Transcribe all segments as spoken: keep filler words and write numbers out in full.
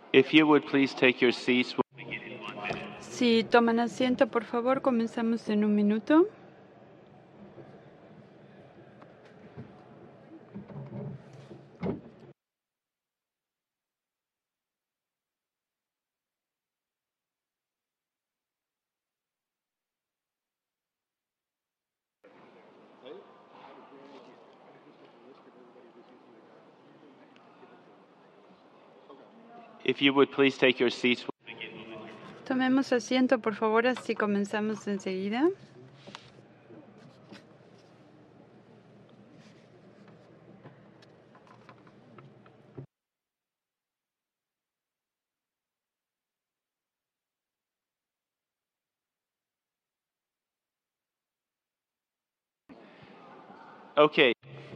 If you would please take your seats. Si toman asiento, por favor, comenzamos en un minuto. If you would please take your seats. Tomemos asiento, por favor, así comenzamos enseguida. Okay.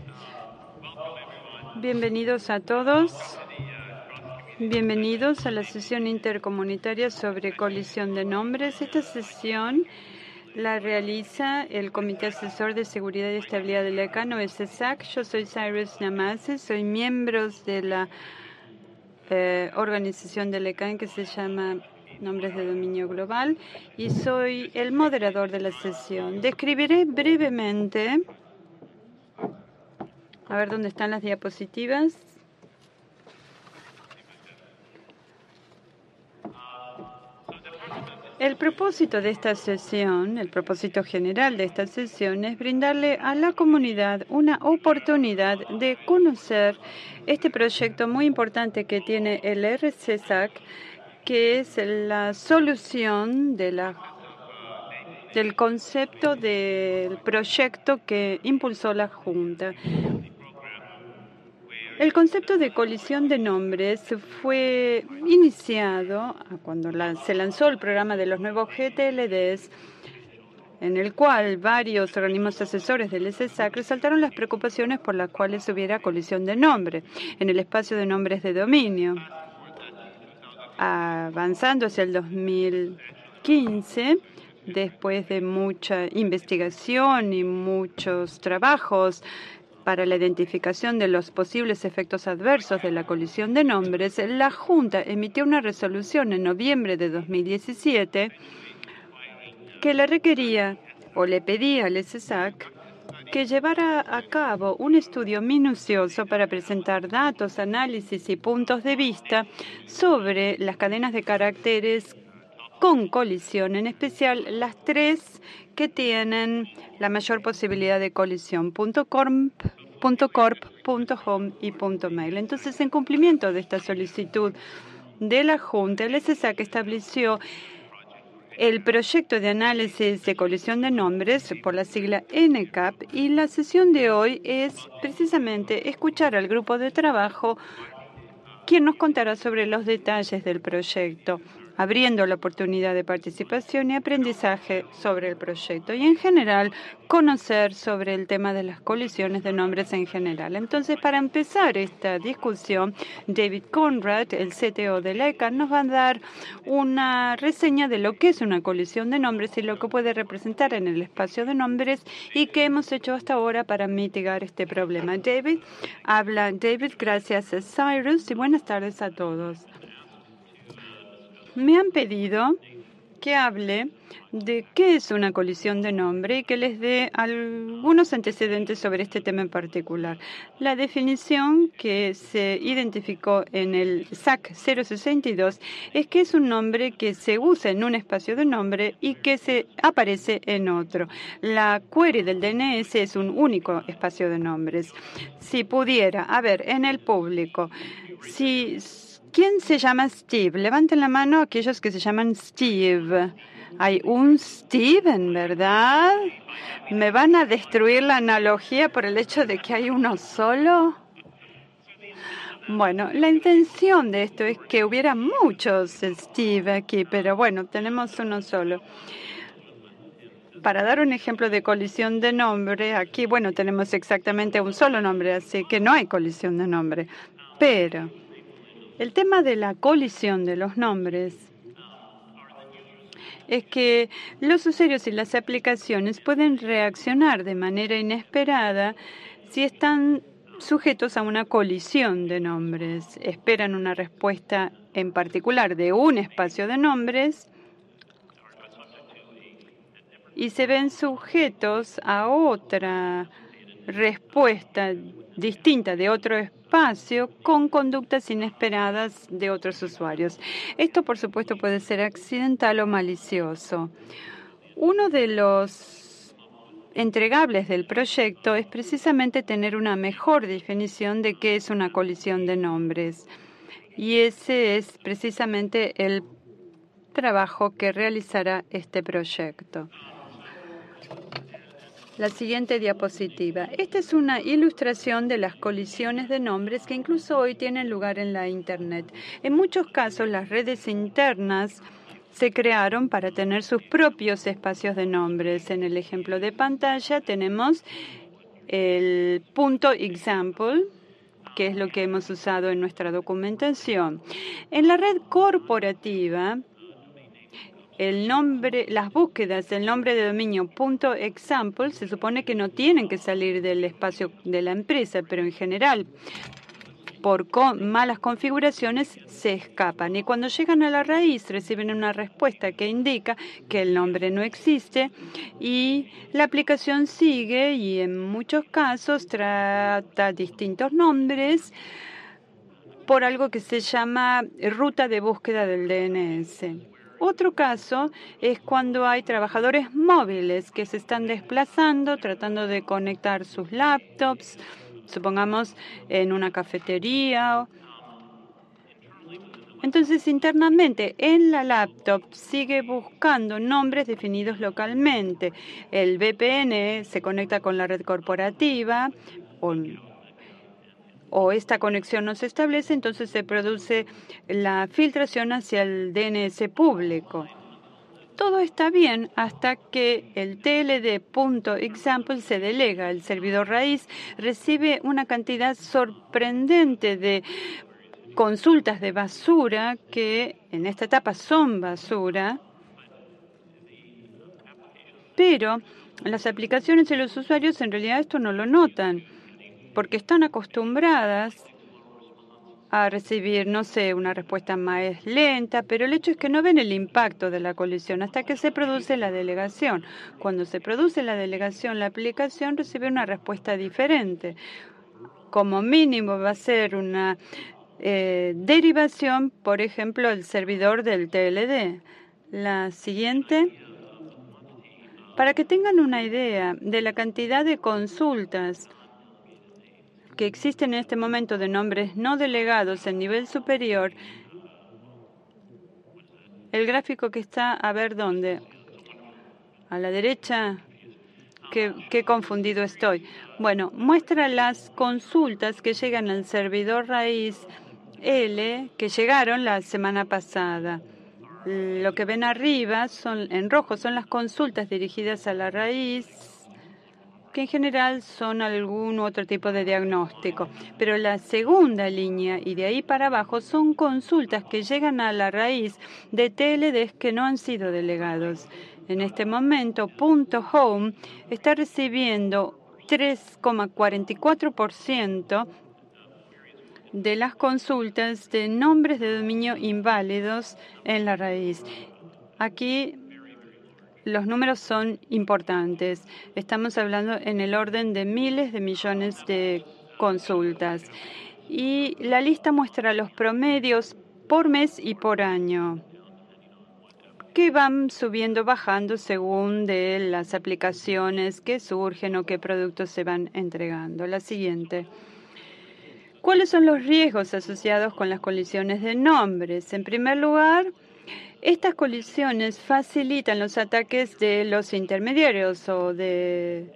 Bienvenidos a todos. Bienvenidos a la sesión intercomunitaria sobre colisión de nombres. Esta sesión la realiza el Comité Asesor de Seguridad y Estabilidad de la ECAN, o S E S A C. Yo soy Cyrus Namase, soy miembro de la eh, organización de la ECAN que se llama Nombres de Dominio Global y soy el moderador de la sesión. Describiré brevemente, a ver dónde están las diapositivas. El propósito de esta sesión, el propósito general de esta sesión es brindarle a la comunidad una oportunidad de conocer este proyecto muy importante que tiene el R C S A C, que es la solución de la, del concepto del proyecto que impulsó la Junta. El concepto de colisión de nombres fue iniciado cuando la, se lanzó el programa de los nuevos G T L Ds, en el cual varios organismos asesores del S E S A C resaltaron las preocupaciones por las cuales hubiera colisión de nombre en el espacio de nombres de dominio. Avanzando hacia el dos mil quince, después de mucha investigación y muchos trabajos para la identificación de los posibles efectos adversos de la colisión de nombres, la Junta emitió una resolución en noviembre de dos mil diecisiete que le requería o le pedía al S E S A C que llevara a cabo un estudio minucioso para presentar datos, análisis y puntos de vista sobre las cadenas de caracteres con colisión, en especial las tres que tienen la mayor posibilidad de colisión, .corp, .corp, .home y .mail. Entonces, en cumplimiento de esta solicitud de la Junta, el S E S A C estableció el proyecto de análisis de colisión de nombres, por la sigla N C A P, y la sesión de hoy es precisamente escuchar al grupo de trabajo, quien nos contará sobre los detalles del proyecto, abriendo la oportunidad de participación y aprendizaje sobre el proyecto y, en general, conocer sobre el tema de las colisiones de nombres en general. Entonces, para empezar esta discusión, David Conrad, el C T O de la ECAN, nos va a dar una reseña de lo que es una colisión de nombres y lo que puede representar en el espacio de nombres y qué hemos hecho hasta ahora para mitigar este problema. David, habla David, gracias a Cyrus y buenas tardes a todos. Me han pedido que hable de qué es una colisión de nombre y que les dé algunos antecedentes sobre este tema en particular. La definición que se identificó en el S A C cero sesenta y dos es que es un nombre que se usa en un espacio de nombre y que se aparece en otro. La query del D N S es un único espacio de nombres. Si pudiera, a ver, en el público, si... ¿quién se llama Steve? Levanten la mano aquellos que se llaman Steve. Hay un Steven, ¿verdad? ¿Me van a destruir la analogía por el hecho de que hay uno solo? Bueno, la intención de esto es que hubiera muchos Steve aquí, pero bueno, tenemos uno solo. Para dar un ejemplo de colisión de nombre, aquí, bueno, tenemos exactamente un solo nombre, así que no hay colisión de nombre. Pero el tema de la colisión de los nombres es que los usuarios y las aplicaciones pueden reaccionar de manera inesperada si están sujetos a una colisión de nombres. Esperan una respuesta en particular de un espacio de nombres y se ven sujetos a otra respuesta distinta de otro espacio con conductas inesperadas de otros usuarios. Esto, por supuesto, puede ser accidental o malicioso. Uno de los entregables del proyecto es precisamente tener una mejor definición de qué es una colisión de nombres. Y ese es precisamente el trabajo que realizará este proyecto. La siguiente diapositiva. Esta es una ilustración de las colisiones de nombres que incluso hoy tienen lugar en la Internet. En muchos casos, las redes internas se crearon para tener sus propios espacios de nombres. En el ejemplo de pantalla tenemos el punto example, que es lo que hemos usado en nuestra documentación. En la red corporativa, el nombre, las búsquedas del nombre de dominio .example se supone que no tienen que salir del espacio de la empresa, pero en general, por con, malas configuraciones, se escapan. Y cuando llegan a la raíz, reciben una respuesta que indica que el nombre no existe y la aplicación sigue y en muchos casos trata distintos nombres por algo que se llama ruta de búsqueda del D N S. Otro caso es cuando hay trabajadores móviles que se están desplazando, tratando de conectar sus laptops, supongamos en una cafetería. Entonces, internamente en la laptop sigue buscando nombres definidos localmente. El V P N se conecta con la red corporativa o o esta conexión no se establece, entonces se produce la filtración hacia el D N S público. Todo está bien hasta que el T L D.example se delega. El servidor raíz recibe una cantidad sorprendente de consultas de basura que en esta etapa son basura, pero las aplicaciones y los usuarios en realidad esto no lo notan, porque están acostumbradas a recibir, no sé, una respuesta más lenta, pero el hecho es que no ven el impacto de la colisión hasta que se produce la delegación. Cuando se produce la delegación, la aplicación recibe una respuesta diferente. Como mínimo va a ser una eh, derivación, por ejemplo, el servidor del T L D. La siguiente. Para que tengan una idea de la cantidad de consultas que existen en este momento de nombres no delegados en nivel superior, el gráfico que está, a ver dónde, a la derecha, qué, qué confundido estoy. Bueno, muestra las consultas que llegan al servidor raíz L que llegaron la semana pasada. Lo que ven arriba, son en rojo, son las consultas dirigidas a la raíz, que en general son algún otro tipo de diagnóstico. Pero la segunda línea y de ahí para abajo son consultas que llegan a la raíz de T L Ds que no han sido delegados. En este momento, punto .home está recibiendo tres coma cuarenta y cuatro por ciento de las consultas de nombres de dominio inválidos en la raíz. Aquí los números son importantes. Estamos hablando en el orden de miles de millones de consultas. Y la lista muestra los promedios por mes y por año, que van subiendo, bajando según de las aplicaciones que surgen o qué productos se van entregando. La siguiente. ¿Cuáles son los riesgos asociados con las colisiones de nombres? En primer lugar, estas colisiones facilitan los ataques de los intermediarios o de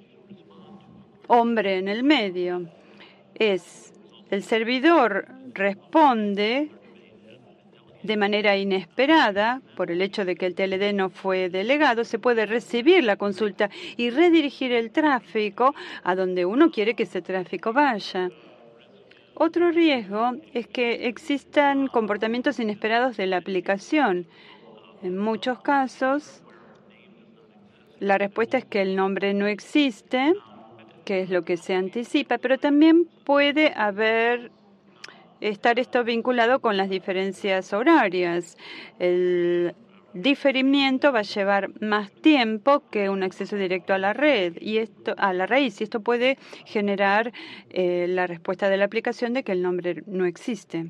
hombre en el medio. Es el servidor responde de manera inesperada por el hecho de que el T L D no fue delegado, se puede recibir la consulta y redirigir el tráfico a donde uno quiere que ese tráfico vaya. Otro riesgo es que existan comportamientos inesperados de la aplicación. En muchos casos, la respuesta es que el nombre no existe que es lo que se anticipa, pero también puede haber estar esto vinculado con las diferencias horarias. El diferimiento va a llevar más tiempo que un acceso directo a la red y esto a la raíz y esto puede generar eh, la respuesta de la aplicación de que el nombre no existe.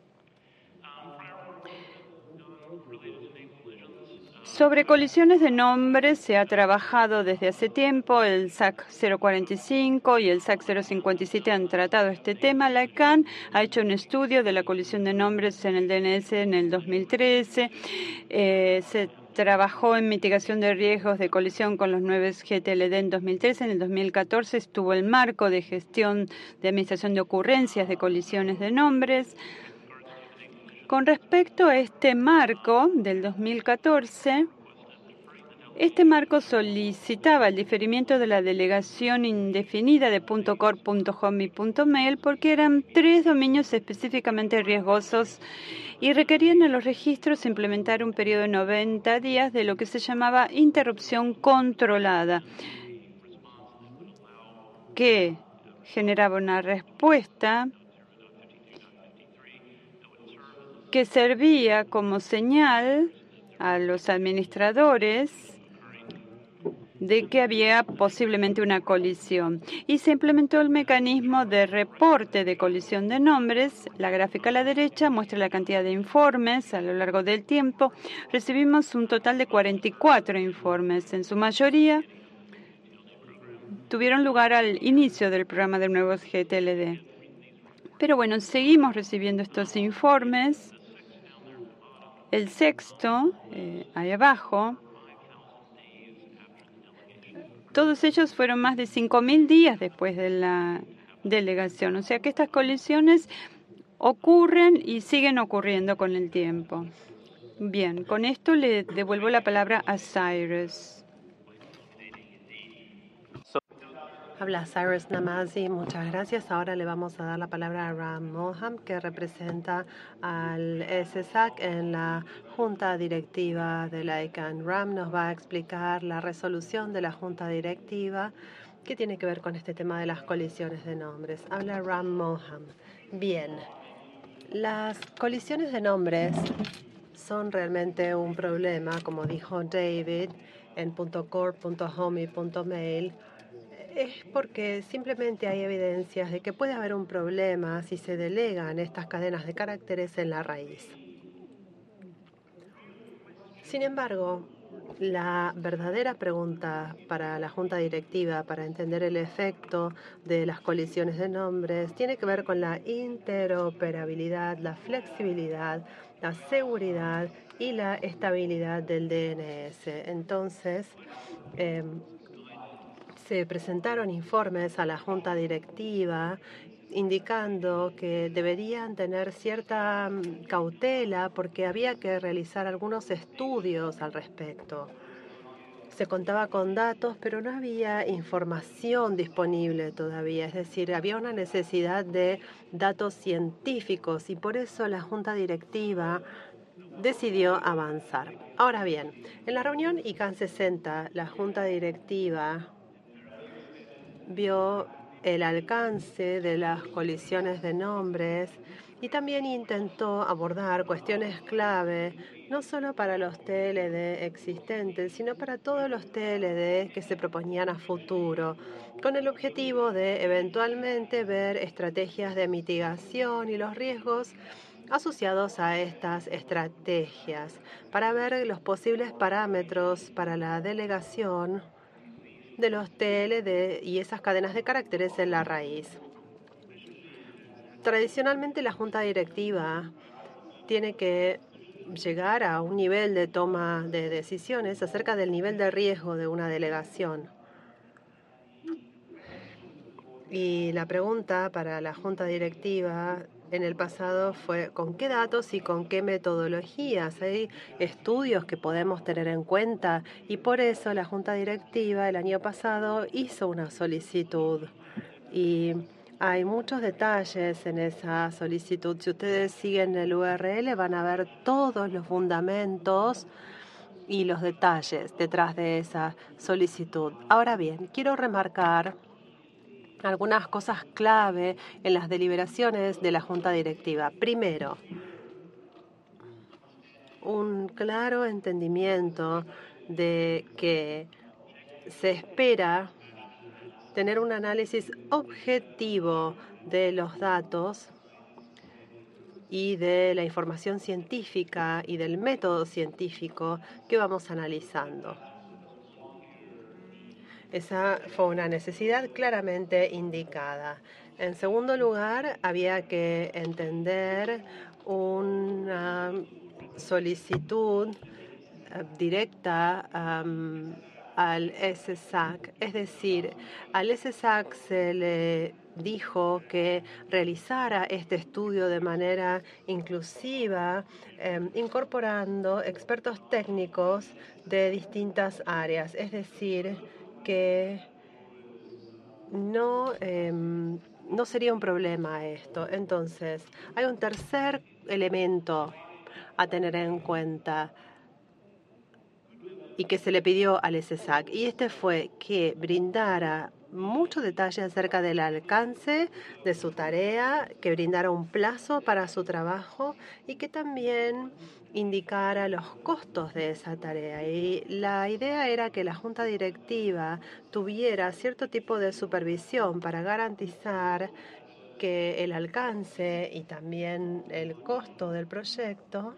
Sobre colisiones de nombres se ha trabajado desde hace tiempo. El S A C cero cuarenta y cinco y el S A C cero cincuenta y siete han tratado este tema. La C A N ha hecho un estudio de la colisión de nombres en el D N S en el dos mil trece. Eh, se trabajó en mitigación de riesgos de colisión con los nueve G T L D en dos mil trece. En el dos mil catorce estuvo el marco de gestión de administración de ocurrencias de colisiones de nombres. Con respecto a este marco del dos mil catorce, este marco solicitaba el diferimiento de la delegación indefinida de .core, .home y .mail porque eran tres dominios específicamente riesgosos y requerían en los registros implementar un periodo de noventa días de lo que se llamaba interrupción controlada, que generaba una respuesta que servía como señal a los administradores de que había posiblemente una colisión. Y se implementó el mecanismo de reporte de colisión de nombres. La gráfica a la derecha muestra la cantidad de informes a lo largo del tiempo. Recibimos un total de cuarenta y cuatro informes. En su mayoría tuvieron lugar al inicio del programa de nuevos G T L D. Pero bueno, seguimos recibiendo estos informes. El sexto, eh, ahí abajo, todos ellos fueron más de cinco mil días después de la delegación. O sea que estas colisiones ocurren y siguen ocurriendo con el tiempo. Bien, con esto le devuelvo la palabra a Cyrus. Habla Cyrus Namazi, muchas gracias. Ahora le vamos a dar la palabra a Ram Moham, que representa al S S A C en la Junta Directiva de la I C A N. Ram nos va a explicar la resolución de la Junta Directiva que tiene que ver con este tema de las colisiones de nombres. Habla Ram Moham. Bien, las colisiones de nombres son realmente un problema, como dijo David, en .core, .home y .mail. Es porque simplemente hay evidencias de que puede haber un problema si se delegan estas cadenas de caracteres en la raíz. Sin embargo, la verdadera pregunta para la Junta Directiva, para entender el efecto de las colisiones de nombres, tiene que ver con la interoperabilidad, la flexibilidad, la seguridad y la estabilidad del D N S. Entonces, eh, se presentaron informes a la Junta Directiva indicando que deberían tener cierta cautela porque había que realizar algunos estudios al respecto. Se contaba con datos, pero no había información disponible todavía, es decir, había una necesidad de datos científicos y por eso la Junta Directiva decidió avanzar. Ahora bien, en la reunión I C A N sesenta, la Junta Directiva vio el alcance de las colisiones de nombres y también intentó abordar cuestiones clave, no solo para los T L D existentes, sino para todos los T L D que se proponían a futuro, con el objetivo de eventualmente ver estrategias de mitigación y los riesgos asociados a estas estrategias, para ver los posibles parámetros para la delegación de los T L D y esas cadenas de caracteres en la raíz. Tradicionalmente la Junta Directiva tiene que llegar a un nivel de toma de decisiones acerca del nivel de riesgo de una delegación. Y la pregunta para la Junta Directiva en el pasado fue ¿con qué datos y con qué metodologías? Hay estudios que podemos tener en cuenta y por eso la Junta Directiva el año pasado hizo una solicitud y hay muchos detalles en esa solicitud. Si ustedes siguen el U R L van a ver todos los fundamentos y los detalles detrás de esa solicitud. Ahora bien, quiero remarcar algunas cosas clave en las deliberaciones de la Junta Directiva. Primero, un claro entendimiento de que se espera tener un análisis objetivo de los datos y de la información científica y del método científico que vamos analizando. Esa fue una necesidad claramente indicada. En segundo lugar, había que entender una solicitud uh, directa um, al S S A C. Es decir, al S S A C se le dijo que realizara este estudio de manera inclusiva, eh, incorporando expertos técnicos de distintas áreas. Es decir, que no, eh, no sería un problema esto. Entonces, hay un tercer elemento a tener en cuenta y que se le pidió al S S A C, y este fue que brindara mucho detalle acerca del alcance de su tarea, que brindara un plazo para su trabajo y que también indicara los costos de esa tarea. Y la idea era que la Junta Directiva tuviera cierto tipo de supervisión para garantizar que el alcance y también el costo del proyecto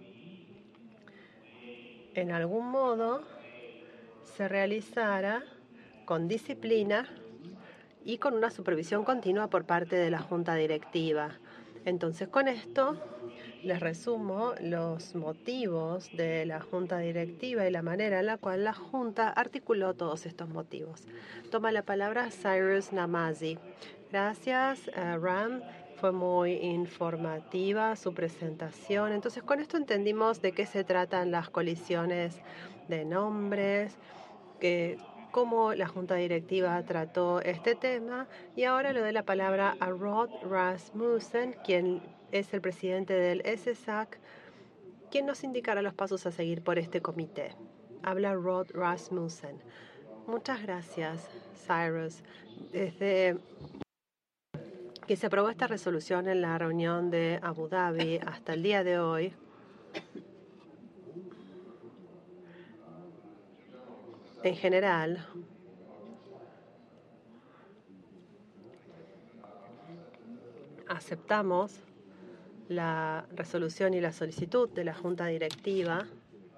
en algún modo se realizara con disciplina y con una supervisión continua por parte de la Junta Directiva. Entonces, con esto les resumo los motivos de la Junta Directiva y la manera en la cual la Junta articuló todos estos motivos. Toma la palabra Cyrus Namazi. Gracias, uh, Ram. Fue muy informativa su presentación. Entonces, con esto entendimos de qué se tratan las colisiones de nombres, que cómo la Junta Directiva trató este tema, y ahora le doy la palabra a Rod Rasmussen, quien es el presidente del S S A C, quien nos indicará los pasos a seguir por este comité. Habla Rod Rasmussen. Muchas gracias, Cyrus. Desde que se aprobó esta resolución en la reunión de Abu Dhabi hasta el día de hoy, en general, aceptamos la resolución y la solicitud de la Junta Directiva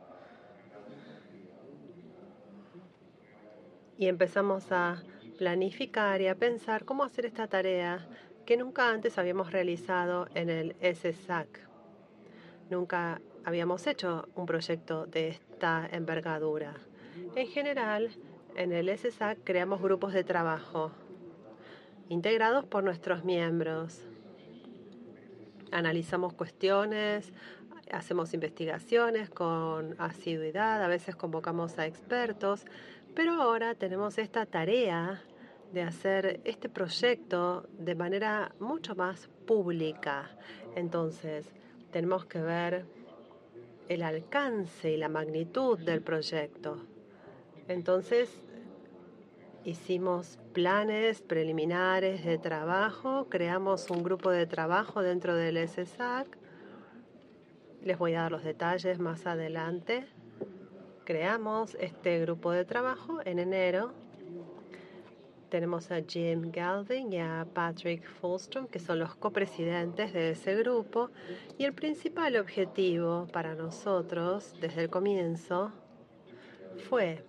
y empezamos a planificar y a pensar cómo hacer esta tarea que nunca antes habíamos realizado en el S S A C. Nunca habíamos hecho un proyecto de esta envergadura. En general, en el S S A C creamos grupos de trabajo integrados por nuestros miembros. Analizamos cuestiones, hacemos investigaciones con asiduidad, a veces convocamos a expertos, pero ahora tenemos esta tarea de hacer este proyecto de manera mucho más pública. Entonces, tenemos que ver el alcance y la magnitud del proyecto. Entonces, hicimos planes preliminares de trabajo, creamos un grupo de trabajo dentro del S S A C. Les voy a dar los detalles más adelante. Creamos este grupo de trabajo en enero. Tenemos a Jim Galvin y a Patrick Fulstrom, que son los copresidentes de ese grupo. Y el principal objetivo para nosotros, desde el comienzo, fue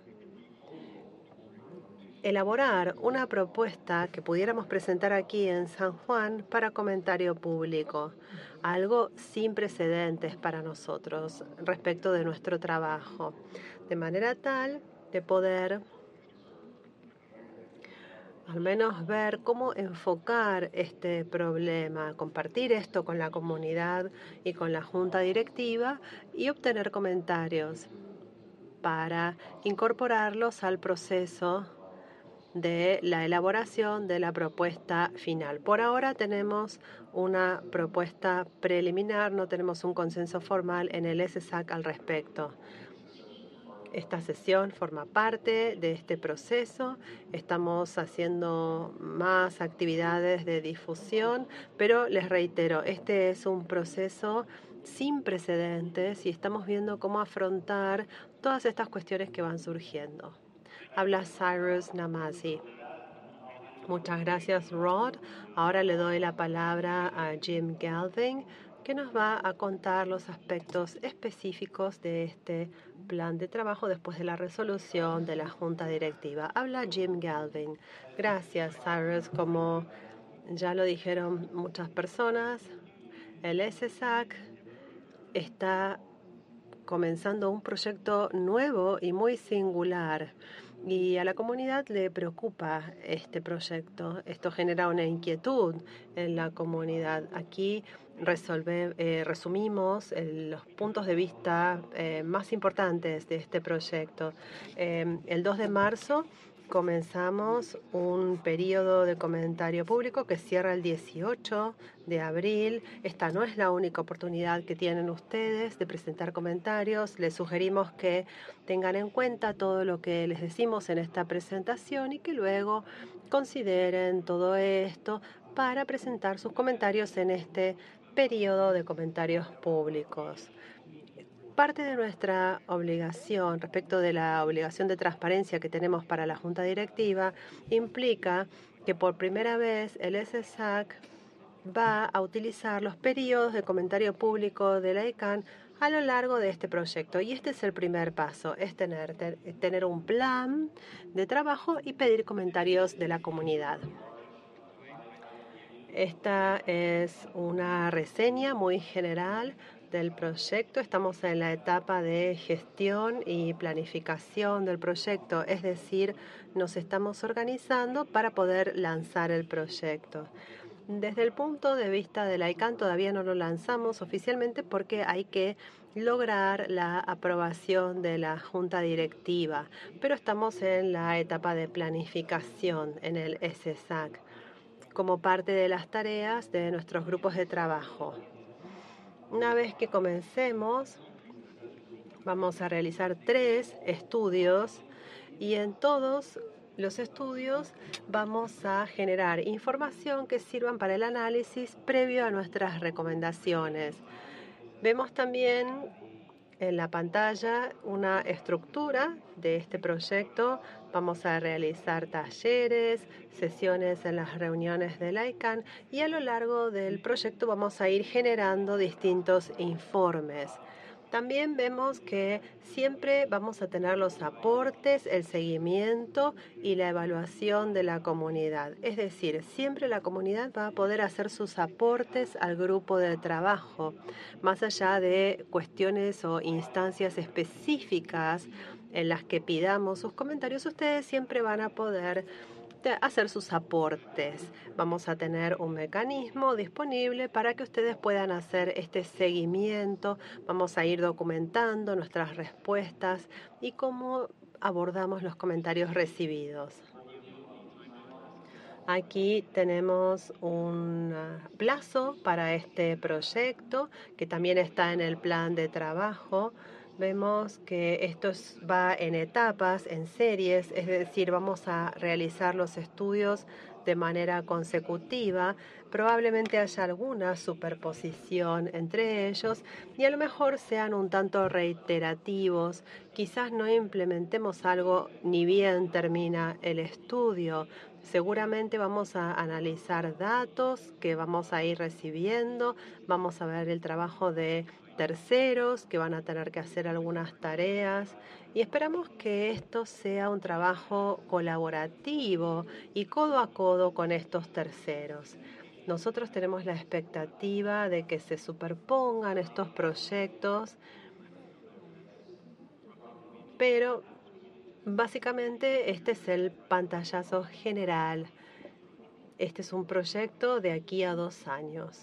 elaborar una propuesta que pudiéramos presentar aquí en San Juan para comentario público, algo sin precedentes para nosotros respecto de nuestro trabajo, de manera tal de poder al menos ver cómo enfocar este problema, compartir esto con la comunidad y con la Junta Directiva y obtener comentarios para incorporarlos al proceso de la elaboración de la propuesta final. Por ahora tenemos una propuesta preliminar, no tenemos un consenso formal en el S S A C al respecto. Esta sesión forma parte de este proceso. Estamos haciendo más actividades de difusión, pero les reitero, este es un proceso sin precedentes y estamos viendo cómo afrontar todas estas cuestiones que van surgiendo. Habla Cyrus Namazi. Muchas gracias, Rod. Ahora le doy la palabra a Jim Galvin, que nos va a contar los aspectos específicos de este plan de trabajo después de la resolución de la Junta Directiva. Habla Jim Galvin. Gracias, Cyrus. Como ya lo dijeron muchas personas, el S S A C está comenzando un proyecto nuevo y muy singular. Y a la comunidad le preocupa este proyecto. Esto genera una inquietud en la comunidad. Aquí resolve, eh, resumimos el, los puntos de vista eh, más importantes de este proyecto. Eh, el dos de marzo comenzamos un periodo de comentario público que cierra el dieciocho de abril. Esta no es la única oportunidad que tienen ustedes de presentar comentarios. Les sugerimos que tengan en cuenta todo lo que les decimos en esta presentación y que luego consideren todo esto para presentar sus comentarios en este periodo de comentarios públicos. Parte de nuestra obligación respecto de la obligación de transparencia que tenemos para la Junta Directiva implica que por primera vez el S S A C va a utilizar los periodos de comentario público de la I C A N a lo largo de este proyecto. Y este es el primer paso, es tener, tener un plan de trabajo y pedir comentarios de la comunidad. Esta es una reseña muy general del proyecto. Estamos en la etapa de gestión y planificación del proyecto, es decir, nos estamos organizando para poder lanzar el proyecto. Desde el punto de vista de la I C A N todavía no lo lanzamos oficialmente porque hay que lograr la aprobación de la Junta Directiva, pero estamos en la etapa de planificación en el S S A C como parte de las tareas de nuestros grupos de trabajo. Una vez que comencemos, vamos a realizar tres estudios y en todos los estudios vamos a generar información que sirvan para el análisis previo a nuestras recomendaciones. Vemos también en la pantalla una estructura de este proyecto. Vamos a realizar talleres, sesiones en las reuniones de la I C A N y a lo largo del proyecto vamos a ir generando distintos informes. También vemos que siempre vamos a tener los aportes, el seguimiento y la evaluación de la comunidad. Es decir, siempre la comunidad va a poder hacer sus aportes al grupo de trabajo, más allá de cuestiones o instancias específicas en las que pidamos sus comentarios. Ustedes siempre van a poder hacer sus aportes. Vamos a tener un mecanismo disponible para que ustedes puedan hacer este seguimiento. Vamos a ir documentando nuestras respuestas y cómo abordamos los comentarios recibidos. Aquí tenemos un plazo para este proyecto que también está en el plan de trabajo. Vemos que esto va en etapas, en series, es decir, vamos a realizar los estudios de manera consecutiva. Probablemente haya alguna superposición entre ellos y a lo mejor sean un tanto reiterativos. Quizás no implementemos algo ni bien termina el estudio. Seguramente vamos a analizar datos que vamos a ir recibiendo, vamos a ver el trabajo de terceros que van a tener que hacer algunas tareas y esperamos que esto sea un trabajo colaborativo y codo a codo con estos terceros. Nosotros tenemos la expectativa de que se superpongan estos proyectos, pero básicamente este es el pantallazo general. Este es un proyecto de aquí a dos años.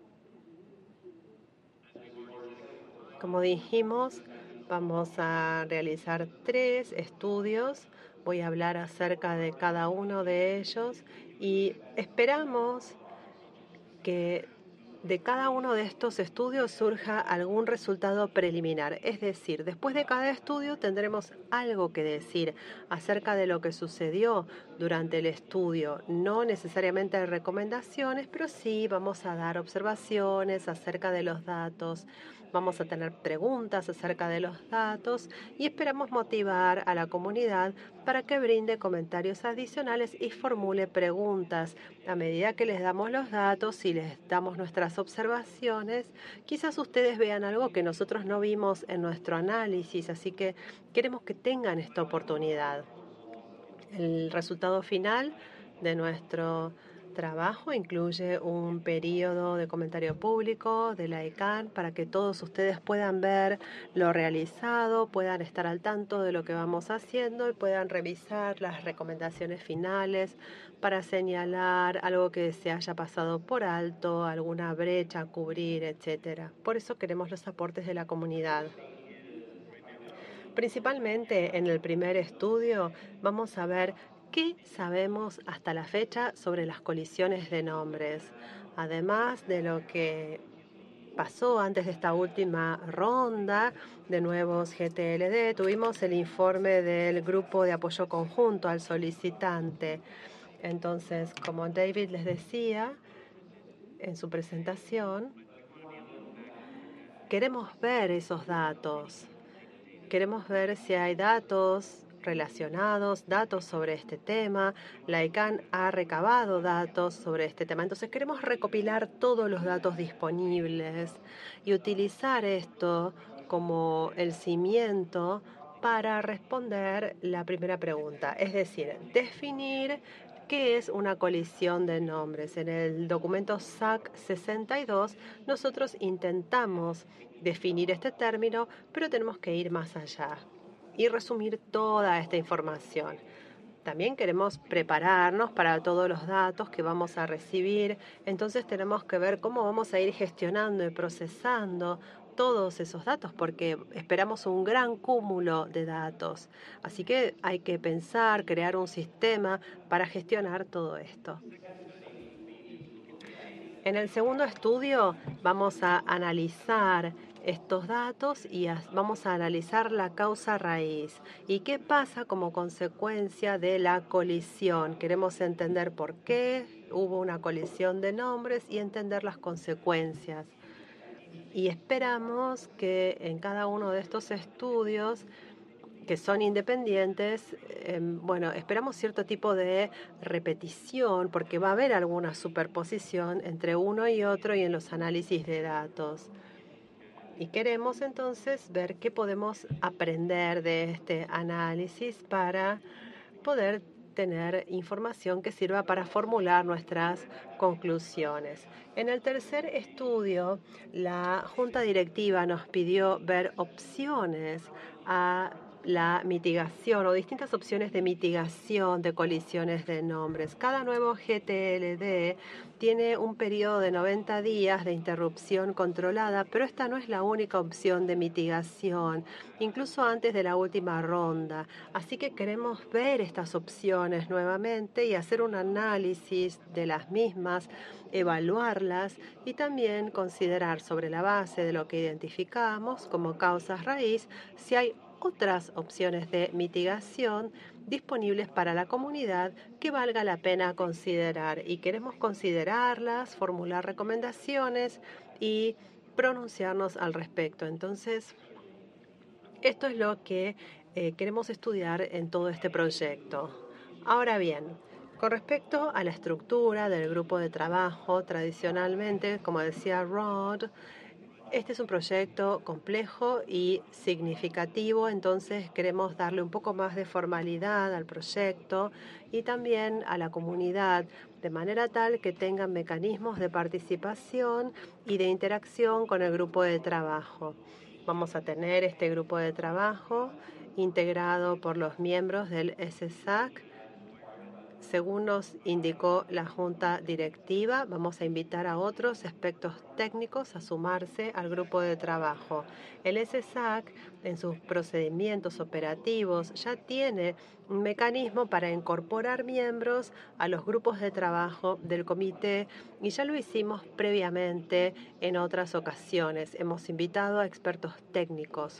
Como dijimos, vamos a realizar tres estudios. Voy a hablar acerca de cada uno de ellos y esperamos que de cada uno de estos estudios surja algún resultado preliminar. Es decir, después de cada estudio tendremos algo que decir acerca de lo que sucedió durante el estudio. No necesariamente recomendaciones, pero sí vamos a dar observaciones acerca de los datos. Vamos a tener preguntas acerca de los datos y esperamos motivar a la comunidad para que brinde comentarios adicionales y formule preguntas. A medida que les damos los datos y les damos nuestras observaciones, quizás ustedes vean algo que nosotros no vimos en nuestro análisis, así que queremos que tengan esta oportunidad. El resultado final de nuestro trabajo incluye un periodo de comentario público de la E C A N para que todos ustedes puedan ver lo realizado, puedan estar al tanto de lo que vamos haciendo y puedan revisar las recomendaciones finales para señalar algo que se haya pasado por alto, alguna brecha a cubrir, etcétera. Por eso queremos los aportes de la comunidad. Principalmente en el primer estudio vamos a ver qué sabemos hasta la fecha sobre las colisiones de nombres, además de lo que pasó antes de esta última ronda de nuevos G T L D. Tuvimos el informe del grupo de apoyo conjunto al solicitante. Entonces, como David les decía en su presentación, queremos ver esos datos. Queremos ver si hay datos relacionados, datos sobre este tema. La E C A N ha recabado datos sobre este tema. Entonces queremos recopilar todos los datos disponibles y utilizar esto como el cimiento para responder la primera pregunta. Es decir, definir qué es una colisión de nombres. En el documento S A C sesenta y dos nosotros intentamos definir este término, pero tenemos que ir más allá y resumir toda esta información. También queremos prepararnos para todos los datos que vamos a recibir, entonces tenemos que ver cómo vamos a ir gestionando y procesando todos esos datos, porque esperamos un gran cúmulo de datos. Así que hay que pensar, crear un sistema para gestionar todo esto. En el segundo estudio vamos a analizar estos datos y vamos a analizar la causa raíz y qué pasa como consecuencia de la colisión. Queremos entender por qué hubo una colisión de nombres y entender las consecuencias. Y esperamos que en cada uno de estos estudios, que son independientes, eh, bueno, esperamos cierto tipo de repetición porque va a haber alguna superposición entre uno y otro y en los análisis de datos. Y queremos entonces ver qué podemos aprender de este análisis para poder tener información que sirva para formular nuestras conclusiones. En el tercer estudio, la Junta Directiva nos pidió ver opciones a la mitigación o distintas opciones de mitigación de colisiones de nombres. Cada nuevo G T L D tiene un periodo de noventa días de interrupción controlada, pero esta no es la única opción de mitigación, incluso antes de la última ronda. Así que queremos ver estas opciones nuevamente y hacer un análisis de las mismas, evaluarlas y también considerar sobre la base de lo que identificamos como causas raíz si hay otras opciones de mitigación disponibles para la comunidad que valga la pena considerar. Y queremos considerarlas, formular recomendaciones y pronunciarnos al respecto. Entonces, esto es lo que eh, queremos estudiar en todo este proyecto. Ahora bien, con respecto a la estructura del grupo de trabajo, tradicionalmente, como decía Rod, este es un proyecto complejo y significativo, entonces queremos darle un poco más de formalidad al proyecto y también a la comunidad, de manera tal que tengan mecanismos de participación y de interacción con el grupo de trabajo. Vamos a tener este grupo de trabajo integrado por los miembros del S S A C según nos indicó la Junta Directiva, vamos a invitar a otros expertos técnicos a sumarse al grupo de trabajo. El S S A C, en sus procedimientos operativos, ya tiene un mecanismo para incorporar miembros a los grupos de trabajo del comité y ya lo hicimos previamente en otras ocasiones. Hemos invitado a expertos técnicos.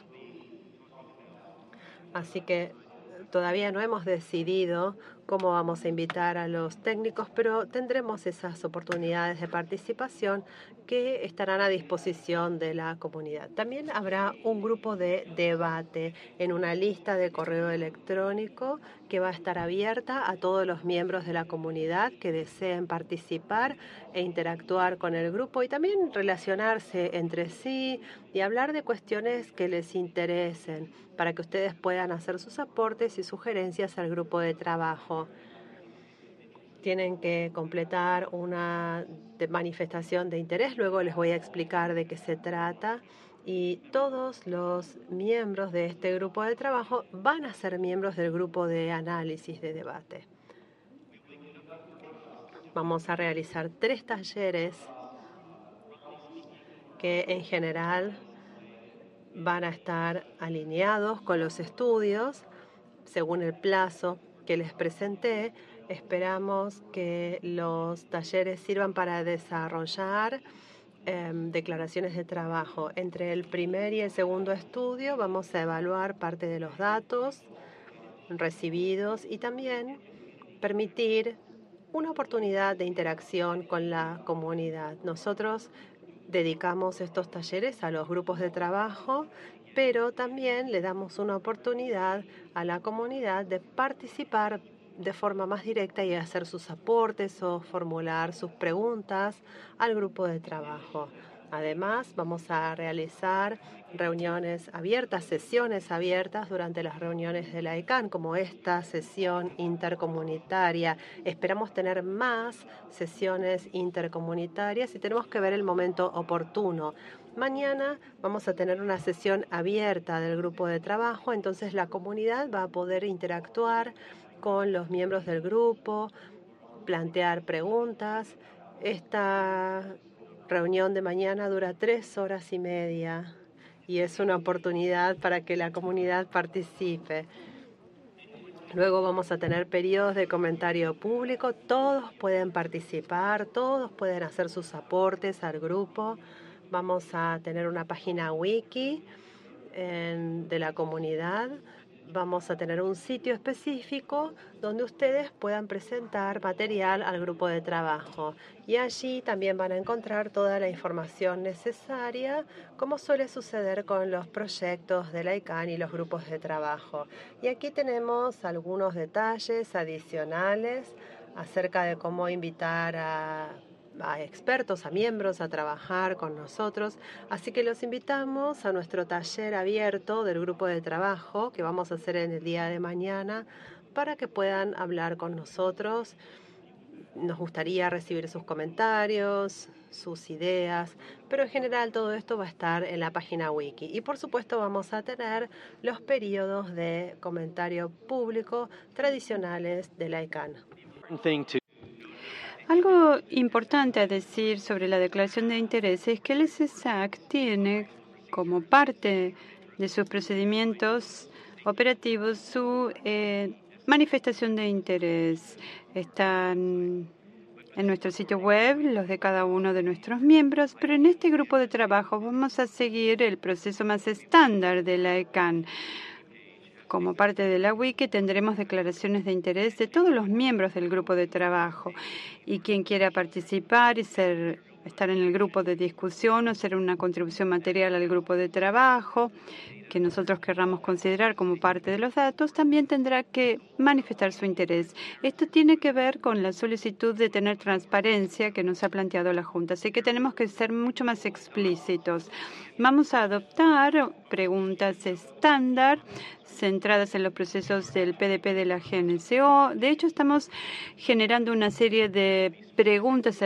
Así que todavía no hemos decidido cómo vamos a invitar a los técnicos, pero tendremos esas oportunidades de participación que estarán a disposición de la comunidad. También habrá un grupo de debate en una lista de correo electrónico que va a estar abierta a todos los miembros de la comunidad que deseen participar e interactuar con el grupo y también relacionarse entre sí y hablar de cuestiones que les interesen para que ustedes puedan hacer sus aportes y sugerencias al grupo de trabajo. Tienen que completar una manifestación de interés, luego les voy a explicar de qué se trata. Y todos los miembros de este grupo de trabajo van a ser miembros del grupo de análisis de debate. Vamos a realizar tres talleres que en general van a estar alineados con los estudios según el plazo que les presenté. Esperamos que los talleres sirvan para desarrollar eh, declaraciones de trabajo. Entre el primer y el segundo estudio vamos a evaluar parte de los datos recibidos y también permitir una oportunidad de interacción con la comunidad. Nosotros dedicamos estos talleres a los grupos de trabajo, pero también le damos una oportunidad a la comunidad de participar de forma más directa y hacer sus aportes o formular sus preguntas al grupo de trabajo. Además, vamos a realizar reuniones abiertas, sesiones abiertas durante las reuniones de la I C A N, como esta sesión intercomunitaria. Esperamos tener más sesiones intercomunitarias y tenemos que ver el momento oportuno. Mañana vamos a tener una sesión abierta del grupo de trabajo, entonces la comunidad va a poder interactuar con los miembros del grupo, plantear preguntas. Esta reunión de mañana dura tres horas y media y es una oportunidad para que la comunidad participe. Luego vamos a tener periodos de comentario público. Todos pueden participar, todos pueden hacer sus aportes al grupo. Vamos a tener una página wiki en, de la comunidad. Vamos a tener un sitio específico donde ustedes puedan presentar material al grupo de trabajo. Y allí también van a encontrar toda la información necesaria, como suele suceder con los proyectos de la I C A N y los grupos de trabajo. Y aquí tenemos algunos detalles adicionales acerca de cómo invitar a a expertos, a miembros a trabajar con nosotros. Así que los invitamos a nuestro taller abierto del grupo de trabajo que vamos a hacer en el día de mañana para que puedan hablar con nosotros. Nos gustaría recibir sus comentarios, sus ideas, pero en general todo esto va a estar en la página wiki. Y por supuesto vamos a tener los periodos de comentario público tradicionales de la I C A N. Algo importante a decir sobre la declaración de interés es que el S S A C tiene como parte de sus procedimientos operativos su eh, manifestación de interés. Están en nuestro sitio web los de cada uno de nuestros miembros, pero en este grupo de trabajo vamos a seguir el proceso más estándar de la I C A N. Como parte de la wiki tendremos declaraciones de interés de todos los miembros del grupo de trabajo y quien quiera participar y ser, estar en el grupo de discusión o hacer una contribución material al grupo de trabajo que nosotros querramos considerar como parte de los datos, también tendrá que manifestar su interés. Esto tiene que ver con la solicitud de tener transparencia que nos ha planteado la Junta, así que tenemos que ser mucho más explícitos. Vamos a adoptar preguntas estándar centradas en los procesos del P D P de la G N C O. De hecho, estamos generando una serie de preguntas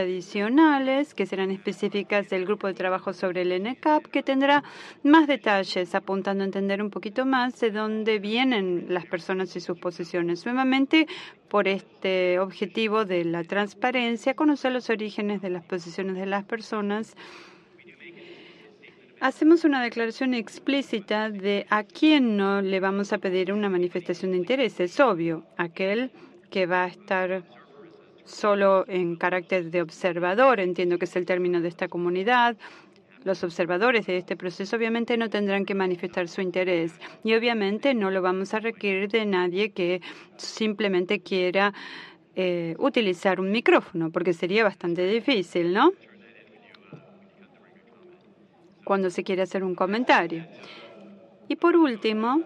adicionales que serán específicas del grupo de trabajo sobre el N C A P, que tendrá más detalles apuntando intentando entender un poquito más de dónde vienen las personas y sus posiciones. Nuevamente, por este objetivo de la transparencia, conocer los orígenes de las posiciones de las personas, hacemos una declaración explícita de a quién no le vamos a pedir una manifestación de interés. Es obvio, aquel que va a estar solo en carácter de observador, entiendo que es el término de esta comunidad. Los observadores de este proceso obviamente no tendrán que manifestar su interés y obviamente no lo vamos a requerir de nadie que simplemente quiera eh, utilizar un micrófono, porque sería bastante difícil, ¿no?, cuando se quiere hacer un comentario. Y por último,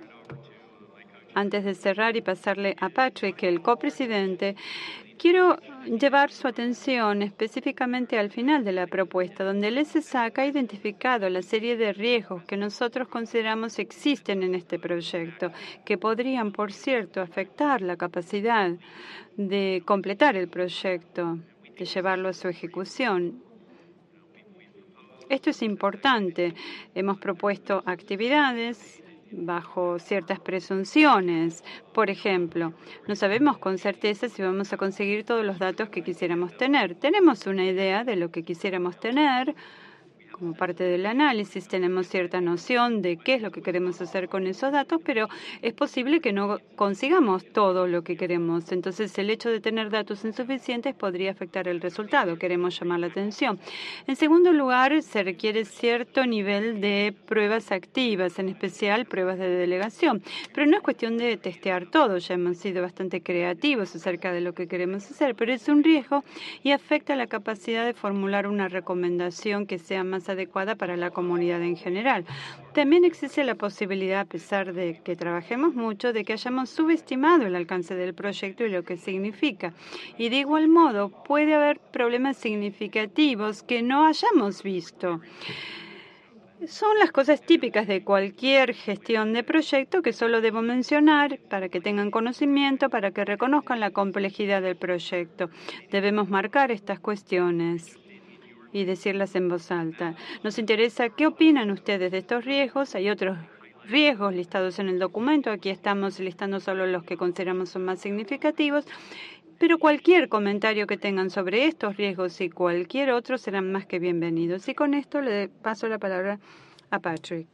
antes de cerrar y pasarle a Patrick, el copresidente, quiero llevar su atención específicamente al final de la propuesta, donde el S S A C ha identificado la serie de riesgos que nosotros consideramos existen en este proyecto, que podrían, por cierto, afectar la capacidad de completar el proyecto, de llevarlo a su ejecución. Esto es importante. Hemos propuesto actividades bajo ciertas presunciones. Por ejemplo, no sabemos con certeza si vamos a conseguir todos los datos que quisiéramos tener. Tenemos una idea de lo que quisiéramos tener. Como parte del análisis tenemos cierta noción de qué es lo que queremos hacer con esos datos, pero es posible que no consigamos todo lo que queremos. Entonces, el hecho de tener datos insuficientes podría afectar el resultado. Queremos llamar la atención. En segundo lugar, se requiere cierto nivel de pruebas activas, en especial pruebas de delegación. Pero no es cuestión de testear todo. Ya hemos sido bastante creativos acerca de lo que queremos hacer, pero es un riesgo y afecta la capacidad de formular una recomendación que sea más adecuada para la comunidad en general. También existe la posibilidad, a pesar de que trabajemos mucho, de que hayamos subestimado el alcance del proyecto y lo que significa. Y de igual modo, puede haber problemas significativos que no hayamos visto. Son las cosas típicas de cualquier gestión de proyecto que solo debo mencionar para que tengan conocimiento, para que reconozcan la complejidad del proyecto. Debemos marcar estas cuestiones y decirlas en voz alta. Nos interesa qué opinan ustedes de estos riesgos. Hay otros riesgos listados en el documento. Aquí estamos listando solo los que consideramos son más significativos. Pero cualquier comentario que tengan sobre estos riesgos y cualquier otro serán más que bienvenidos. Y con esto le paso la palabra a Patrick.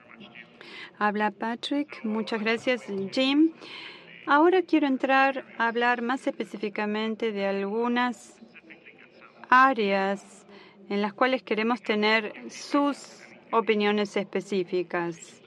Habla Patrick. Muchas gracias, Jim. Ahora quiero entrar a hablar más específicamente de algunas áreas en las cuales queremos tener sus opiniones específicas.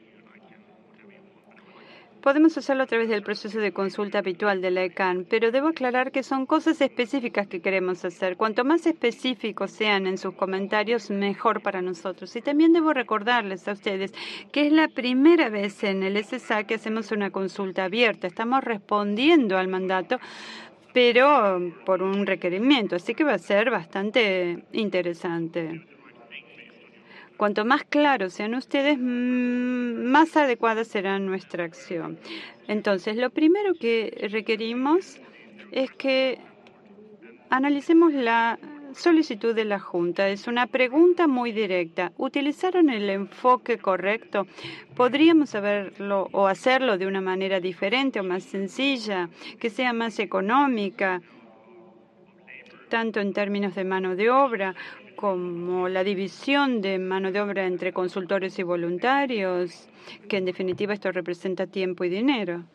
Podemos hacerlo a través del proceso de consulta habitual de la E C A N, pero debo aclarar que son cosas específicas que queremos hacer. Cuanto más específicos sean en sus comentarios, mejor para nosotros. Y también debo recordarles a ustedes que es la primera vez en el S S A que hacemos una consulta abierta. Estamos respondiendo al mandato, pero por un requerimiento, así que va a ser bastante interesante. Cuanto más claros sean ustedes, más adecuada será nuestra acción. Entonces, lo primero que requerimos es que analicemos la solicitud de la Junta. Es una pregunta muy directa. ¿Utilizaron el enfoque correcto? ¿Podríamos haberlo o hacerlo de una manera diferente o más sencilla, que sea más económica, tanto en términos de mano de obra como la división de mano de obra entre consultores y voluntarios, que en definitiva esto representa tiempo y dinero?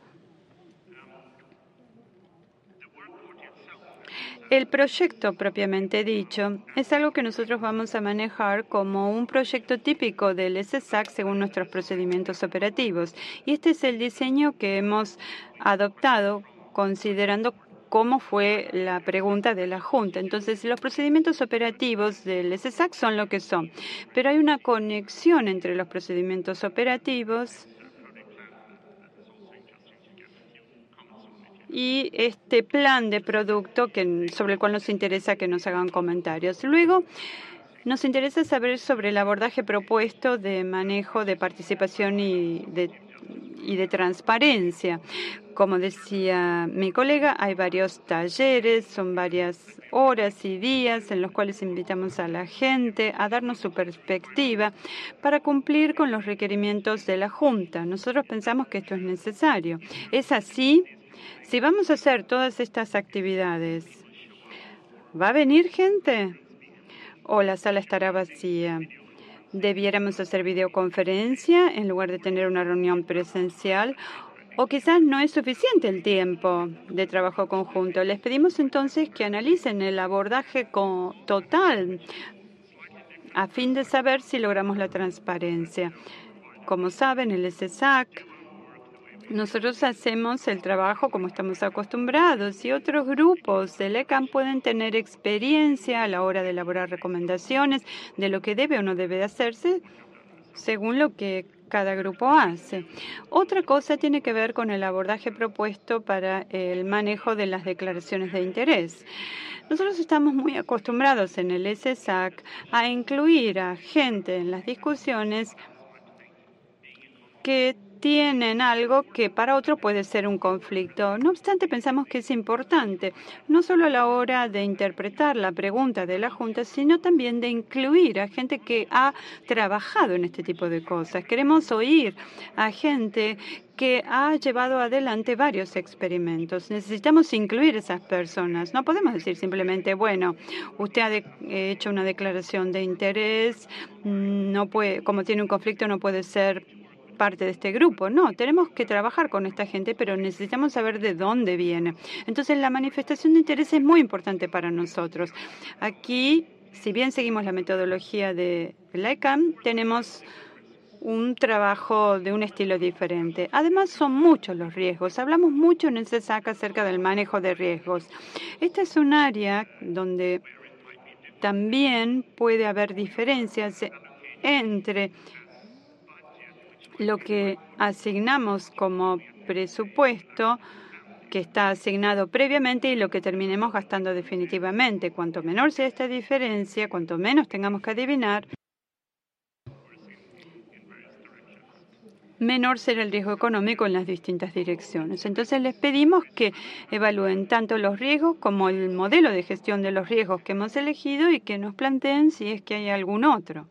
El proyecto propiamente dicho es algo que nosotros vamos a manejar como un proyecto típico del S S A C según nuestros procedimientos operativos. Y este es el diseño que hemos adoptado considerando cómo fue la pregunta de la Junta. Entonces, los procedimientos operativos del S S A C son lo que son. Pero hay una conexión entre los procedimientos operativos y este plan de producto que, sobre el cual nos interesa que nos hagan comentarios. Luego, nos interesa saber sobre el abordaje propuesto de manejo de participación y, de, y de transparencia. Como decía mi colega, hay varios talleres, son varias horas y días en los cuales invitamos a la gente a darnos su perspectiva para cumplir con los requerimientos de la Junta. Nosotros pensamos que esto es necesario. ¿Es así? Si vamos a hacer todas estas actividades, ¿va a venir gente o la sala estará vacía? ¿Debiéramos hacer videoconferencia en lugar de tener una reunión presencial? O quizás no es suficiente el tiempo de trabajo conjunto. Les pedimos entonces que analicen el abordaje total a fin de saber si logramos la transparencia. Como saben, el S S A C, nosotros hacemos el trabajo como estamos acostumbrados y otros grupos del E C A M pueden tener experiencia a la hora de elaborar recomendaciones de lo que debe o no debe hacerse según lo que cada grupo hace. Otra cosa tiene que ver con el abordaje propuesto para el manejo de las declaraciones de interés. Nosotros estamos muy acostumbrados en el S S A C a incluir a gente en las discusiones que tienen algo que para otro puede ser un conflicto. No obstante, pensamos que es importante, no solo a la hora de interpretar la pregunta de la Junta, sino también de incluir a gente que ha trabajado en este tipo de cosas. Queremos oír a gente que ha llevado adelante varios experimentos. Necesitamos incluir a esas personas. No podemos decir simplemente, bueno, usted ha de, hecho una declaración de interés, no puede, como tiene un conflicto, no puede ser parte de este grupo. No, tenemos que trabajar con esta gente, pero necesitamos saber de dónde viene. Entonces, la manifestación de interés es muy importante para nosotros. Aquí, si bien seguimos la metodología de la E C A M, tenemos un trabajo de un estilo diferente. Además, son muchos los riesgos. Hablamos mucho en el S S A C acerca del manejo de riesgos. Esta es un área donde también puede haber diferencias entre lo que asignamos como presupuesto que está asignado previamente y lo que terminemos gastando definitivamente. Cuanto menor sea esta diferencia, cuanto menos tengamos que adivinar, menor será el riesgo económico en las distintas direcciones. Entonces, les pedimos que evalúen tanto los riesgos como el modelo de gestión de los riesgos que hemos elegido y que nos planteen si es que hay algún otro.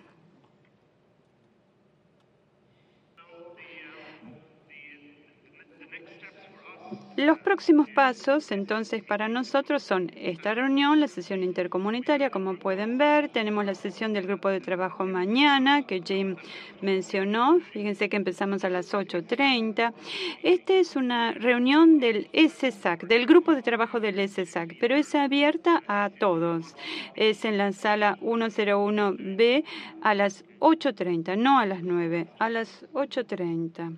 Los próximos pasos, entonces, para nosotros son esta reunión, la sesión intercomunitaria, como pueden ver. Tenemos la sesión del grupo de trabajo mañana, que Jim mencionó. Fíjense que empezamos a las ocho treinta. Esta es una reunión del S S A C, del grupo de trabajo del S S A C, pero es abierta a todos. Es en la sala ciento uno B a las ocho treinta, no a las nueve, a las ocho treinta.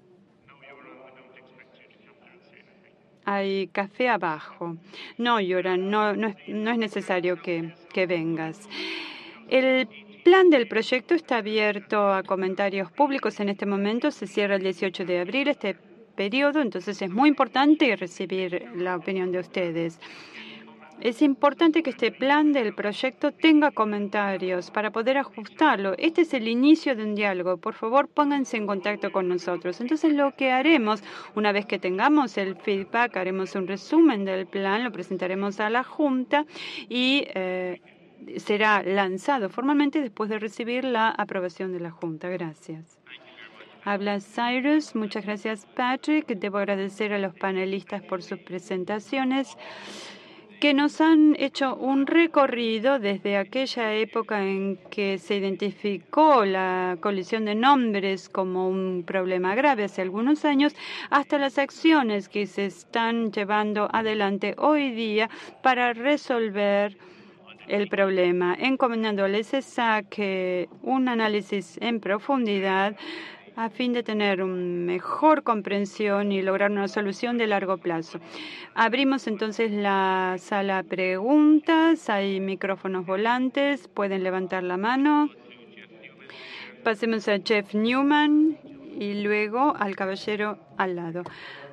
Hay café abajo. No, Yoran, no, no, es, no es necesario que, que vengas. El plan del proyecto está abierto a comentarios públicos en este momento. Se cierra el dieciocho de abril este periodo, entonces es muy importante recibir la opinión de ustedes. Es importante que este plan del proyecto tenga comentarios para poder ajustarlo. Este es el inicio de un diálogo. Por favor, pónganse en contacto con nosotros. Entonces, lo que haremos, una vez que tengamos el feedback, haremos un resumen del plan, lo presentaremos a la Junta y eh, será lanzado formalmente después de recibir la aprobación de la Junta. Gracias. Habla Cyrus. Muchas gracias, Patrick. Debo agradecer a los panelistas por sus presentaciones, que nos han hecho un recorrido desde aquella época en que se identificó la colisión de nombres como un problema grave hace algunos años, hasta las acciones que se están llevando adelante hoy día para resolver el problema, encomendando al S S A C un análisis en profundidad a fin de tener una mejor comprensión y lograr una solución de largo plazo. Abrimos entonces la sala preguntas, hay micrófonos volantes, pueden levantar la mano. Pasemos a Jeff Newman y luego al caballero al lado.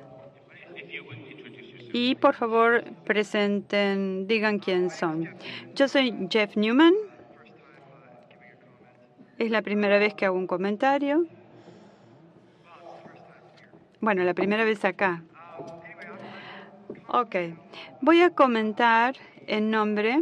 Y por favor presenten, digan quién son. Yo soy Jeff Newman. Es la primera vez que hago un comentario. Bueno, la primera vez acá. Ok. Voy a comentar en nombre,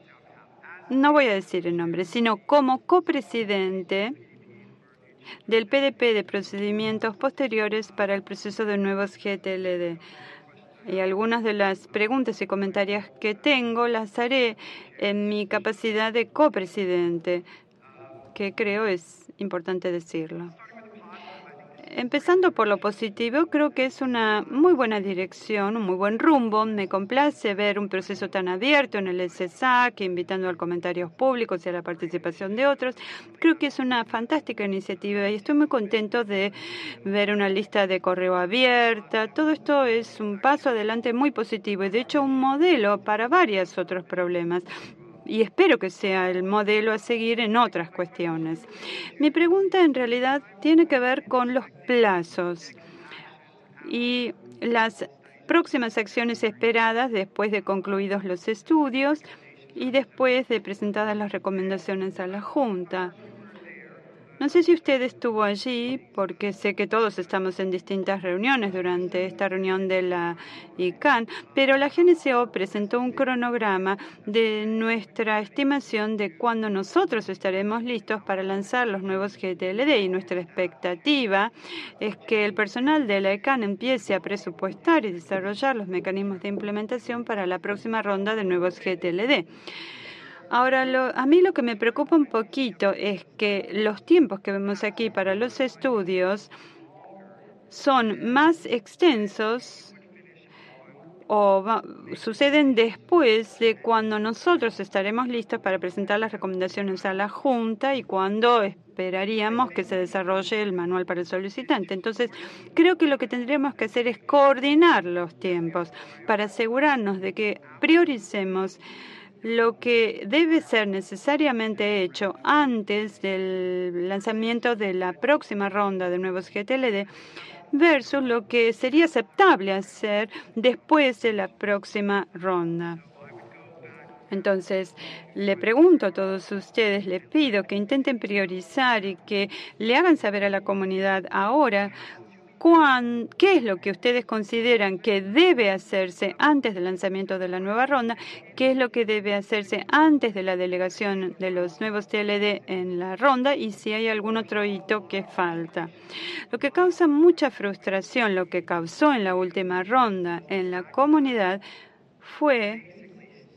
no voy a decir en nombre, sino como copresidente del P D P de procedimientos posteriores para el proceso de nuevos G T L D. Y algunas de las preguntas y comentarios que tengo las haré en mi capacidad de copresidente, que creo es importante decirlo. Empezando por lo positivo, creo que es una muy buena dirección, un muy buen rumbo. Me complace ver un proceso tan abierto en el S S A C, invitando a comentarios públicos y a la participación de otros. Creo que es una fantástica iniciativa y estoy muy contento de ver una lista de correo abierta. Todo esto es un paso adelante muy positivo y, de hecho, un modelo para varios otros problemas. Y espero que sea el modelo a seguir en otras cuestiones. Mi pregunta en realidad tiene que ver con los plazos y las próximas acciones esperadas después de concluidos los estudios y después de presentadas las recomendaciones a la Junta. No sé si usted estuvo allí, porque sé que todos estamos en distintas reuniones durante esta reunión de la I C A N, pero la G N C O presentó un cronograma de nuestra estimación de cuándo nosotros estaremos listos para lanzar los nuevos G T L D, y nuestra expectativa es que el personal de la I C A N empiece a presupuestar y desarrollar los mecanismos de implementación para la próxima ronda de nuevos G T L D. Ahora, lo, a mí lo que me preocupa un poquito es que los tiempos que vemos aquí para los estudios son más extensos o va, suceden después de cuando nosotros estaremos listos para presentar las recomendaciones a la Junta y cuando esperaríamos que se desarrolle el manual para el solicitante. Entonces, creo que lo que tendríamos que hacer es coordinar los tiempos para asegurarnos de que prioricemos lo que debe ser necesariamente hecho antes del lanzamiento de la próxima ronda de nuevos G T L D versus lo que sería aceptable hacer después de la próxima ronda. Entonces, le pregunto a todos ustedes, les pido que intenten priorizar y que le hagan saber a la comunidad ahora ¿Cuán, ¿qué es lo que ustedes consideran que debe hacerse antes del lanzamiento de la nueva ronda? ¿Qué es lo que debe hacerse antes de la delegación de los nuevos T L D en la ronda? Y si hay algún otro hito que falta. Lo que causa mucha frustración, lo que causó en la última ronda en la comunidad, fue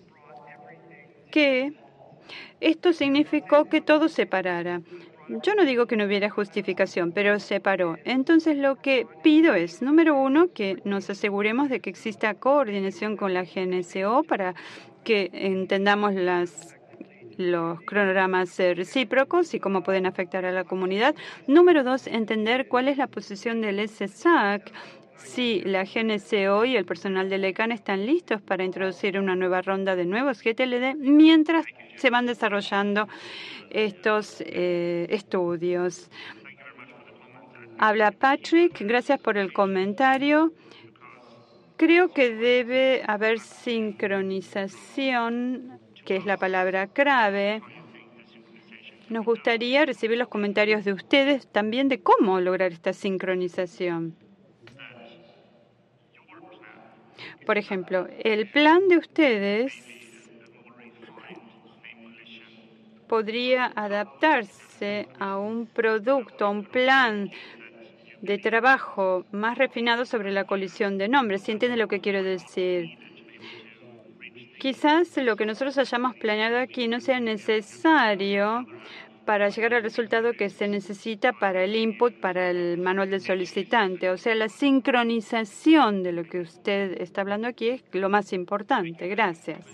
que esto significó que todo se parara. Yo no digo que no hubiera justificación, pero se paró. Entonces lo que pido es, número uno, que nos aseguremos de que exista coordinación con la G N C O para que entendamos las, los cronogramas recíprocos y cómo pueden afectar a la comunidad. Número dos, entender cuál es la posición del S S A C, si la G N C O y el personal de la I C A N están listos para introducir una nueva ronda de nuevos G T L D mientras se van desarrollando estos eh, estudios. Habla Patrick, gracias por el comentario. Creo que debe haber sincronización, que es la palabra clave. Nos gustaría recibir los comentarios de ustedes también de cómo lograr esta sincronización. Por ejemplo, el plan de ustedes podría adaptarse a un producto, a un plan de trabajo más refinado sobre la colisión de nombres. ¿Sí entiende lo que quiero decir? Quizás lo que nosotros hayamos planeado aquí no sea necesario para llegar al resultado que se necesita para el input, para el manual del solicitante. O sea, la sincronización de lo que usted está hablando aquí es lo más importante. Gracias.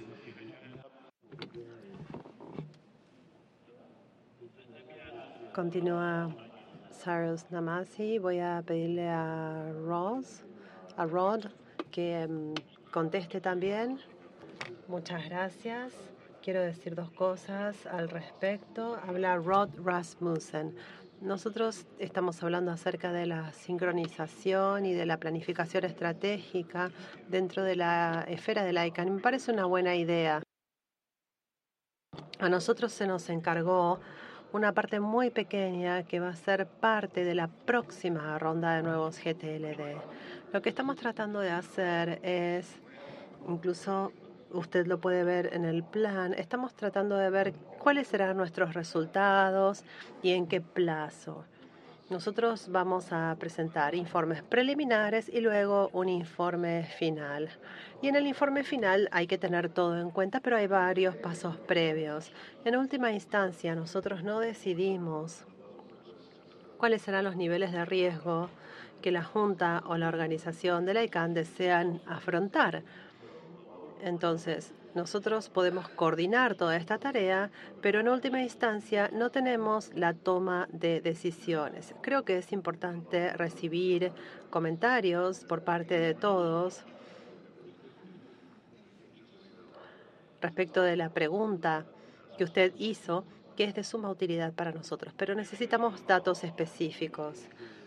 Continúa Cyrus Namasi. Voy a pedirle a Ross, a Rod, que um, conteste también. Muchas gracias. Quiero decir dos cosas al respecto. Habla Rod Rasmussen. Nosotros estamos hablando acerca de la sincronización y de la planificación estratégica dentro de la esfera de la I C A N. Me parece una buena idea. A nosotros se nos encargó una parte muy pequeña que va a ser parte de la próxima ronda de nuevos G T L D. Lo que estamos tratando de hacer es, incluso usted lo puede ver en el plan, estamos tratando de ver cuáles serán nuestros resultados y en qué plazo. Nosotros vamos a presentar informes preliminares y luego un informe final. Y en el informe final hay que tener todo en cuenta, pero hay varios pasos previos. En última instancia, nosotros no decidimos cuáles serán los niveles de riesgo que la Junta o la organización de la I C A N desean afrontar. Entonces, nosotros podemos coordinar toda esta tarea, pero en última instancia no tenemos la toma de decisiones. Creo que es importante recibir comentarios por parte de todos respecto de la pregunta que usted hizo, que es de suma utilidad para nosotros, pero necesitamos datos específicos.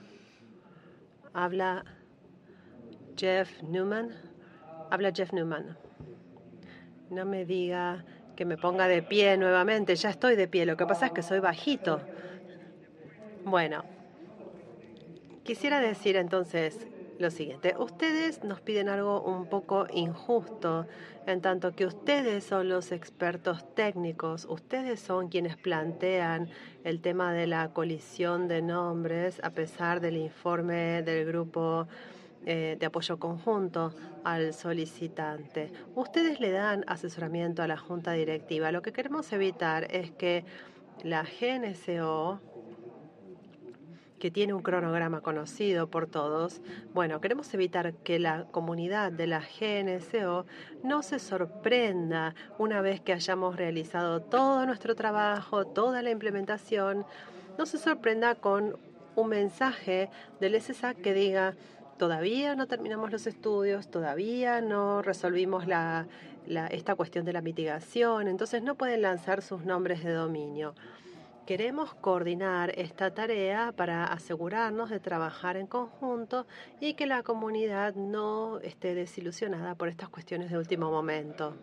Habla Jeff Newman. Habla Jeff Newman. No me diga que me ponga de pie nuevamente. Ya estoy de pie. Lo que pasa es que soy bajito. Bueno, quisiera decir entonces lo siguiente. Ustedes nos piden algo un poco injusto, en tanto que ustedes son los expertos técnicos. Ustedes son quienes plantean el tema de la colisión de nombres, a pesar del informe del grupo Eh, de apoyo conjunto al solicitante. Ustedes le dan asesoramiento a la Junta Directiva. Lo que queremos evitar es que la G N C O, que tiene un cronograma conocido por todos, bueno, queremos evitar que la comunidad de la G N C O no se sorprenda una vez que hayamos realizado todo nuestro trabajo, toda la implementación, no se sorprenda con un mensaje del S S A C que diga: todavía no terminamos los estudios, todavía no resolvimos la, la, esta cuestión de la mitigación, entonces no pueden lanzar sus nombres de dominio. Queremos coordinar esta tarea para asegurarnos de trabajar en conjunto y que la comunidad no esté desilusionada por estas cuestiones de último momento.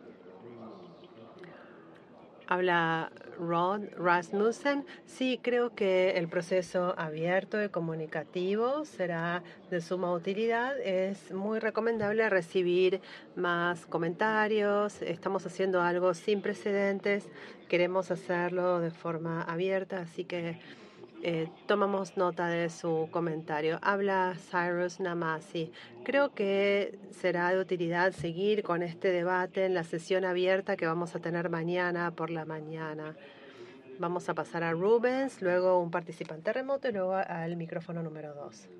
Habla Rod Rasmussen. Sí, creo que el proceso abierto y comunicativo será de suma utilidad. Es muy recomendable recibir más comentarios. Estamos haciendo algo sin precedentes. Queremos hacerlo de forma abierta, así que eh, tomamos nota de su comentario. Habla Cyrus Namasi. Creo que será de utilidad seguir con este debate en la sesión abierta que vamos a tener mañana por la mañana. Vamos a pasar a Rubens, luego un participante remoto y luego al micrófono número dos.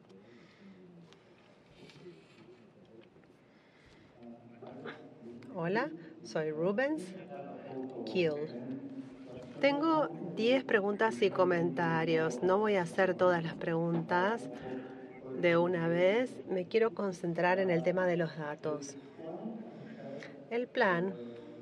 Hola, soy Rubens Kiel. Tengo diez preguntas y comentarios. No voy a hacer todas las preguntas de una vez. Me quiero concentrar en el tema de los datos. El plan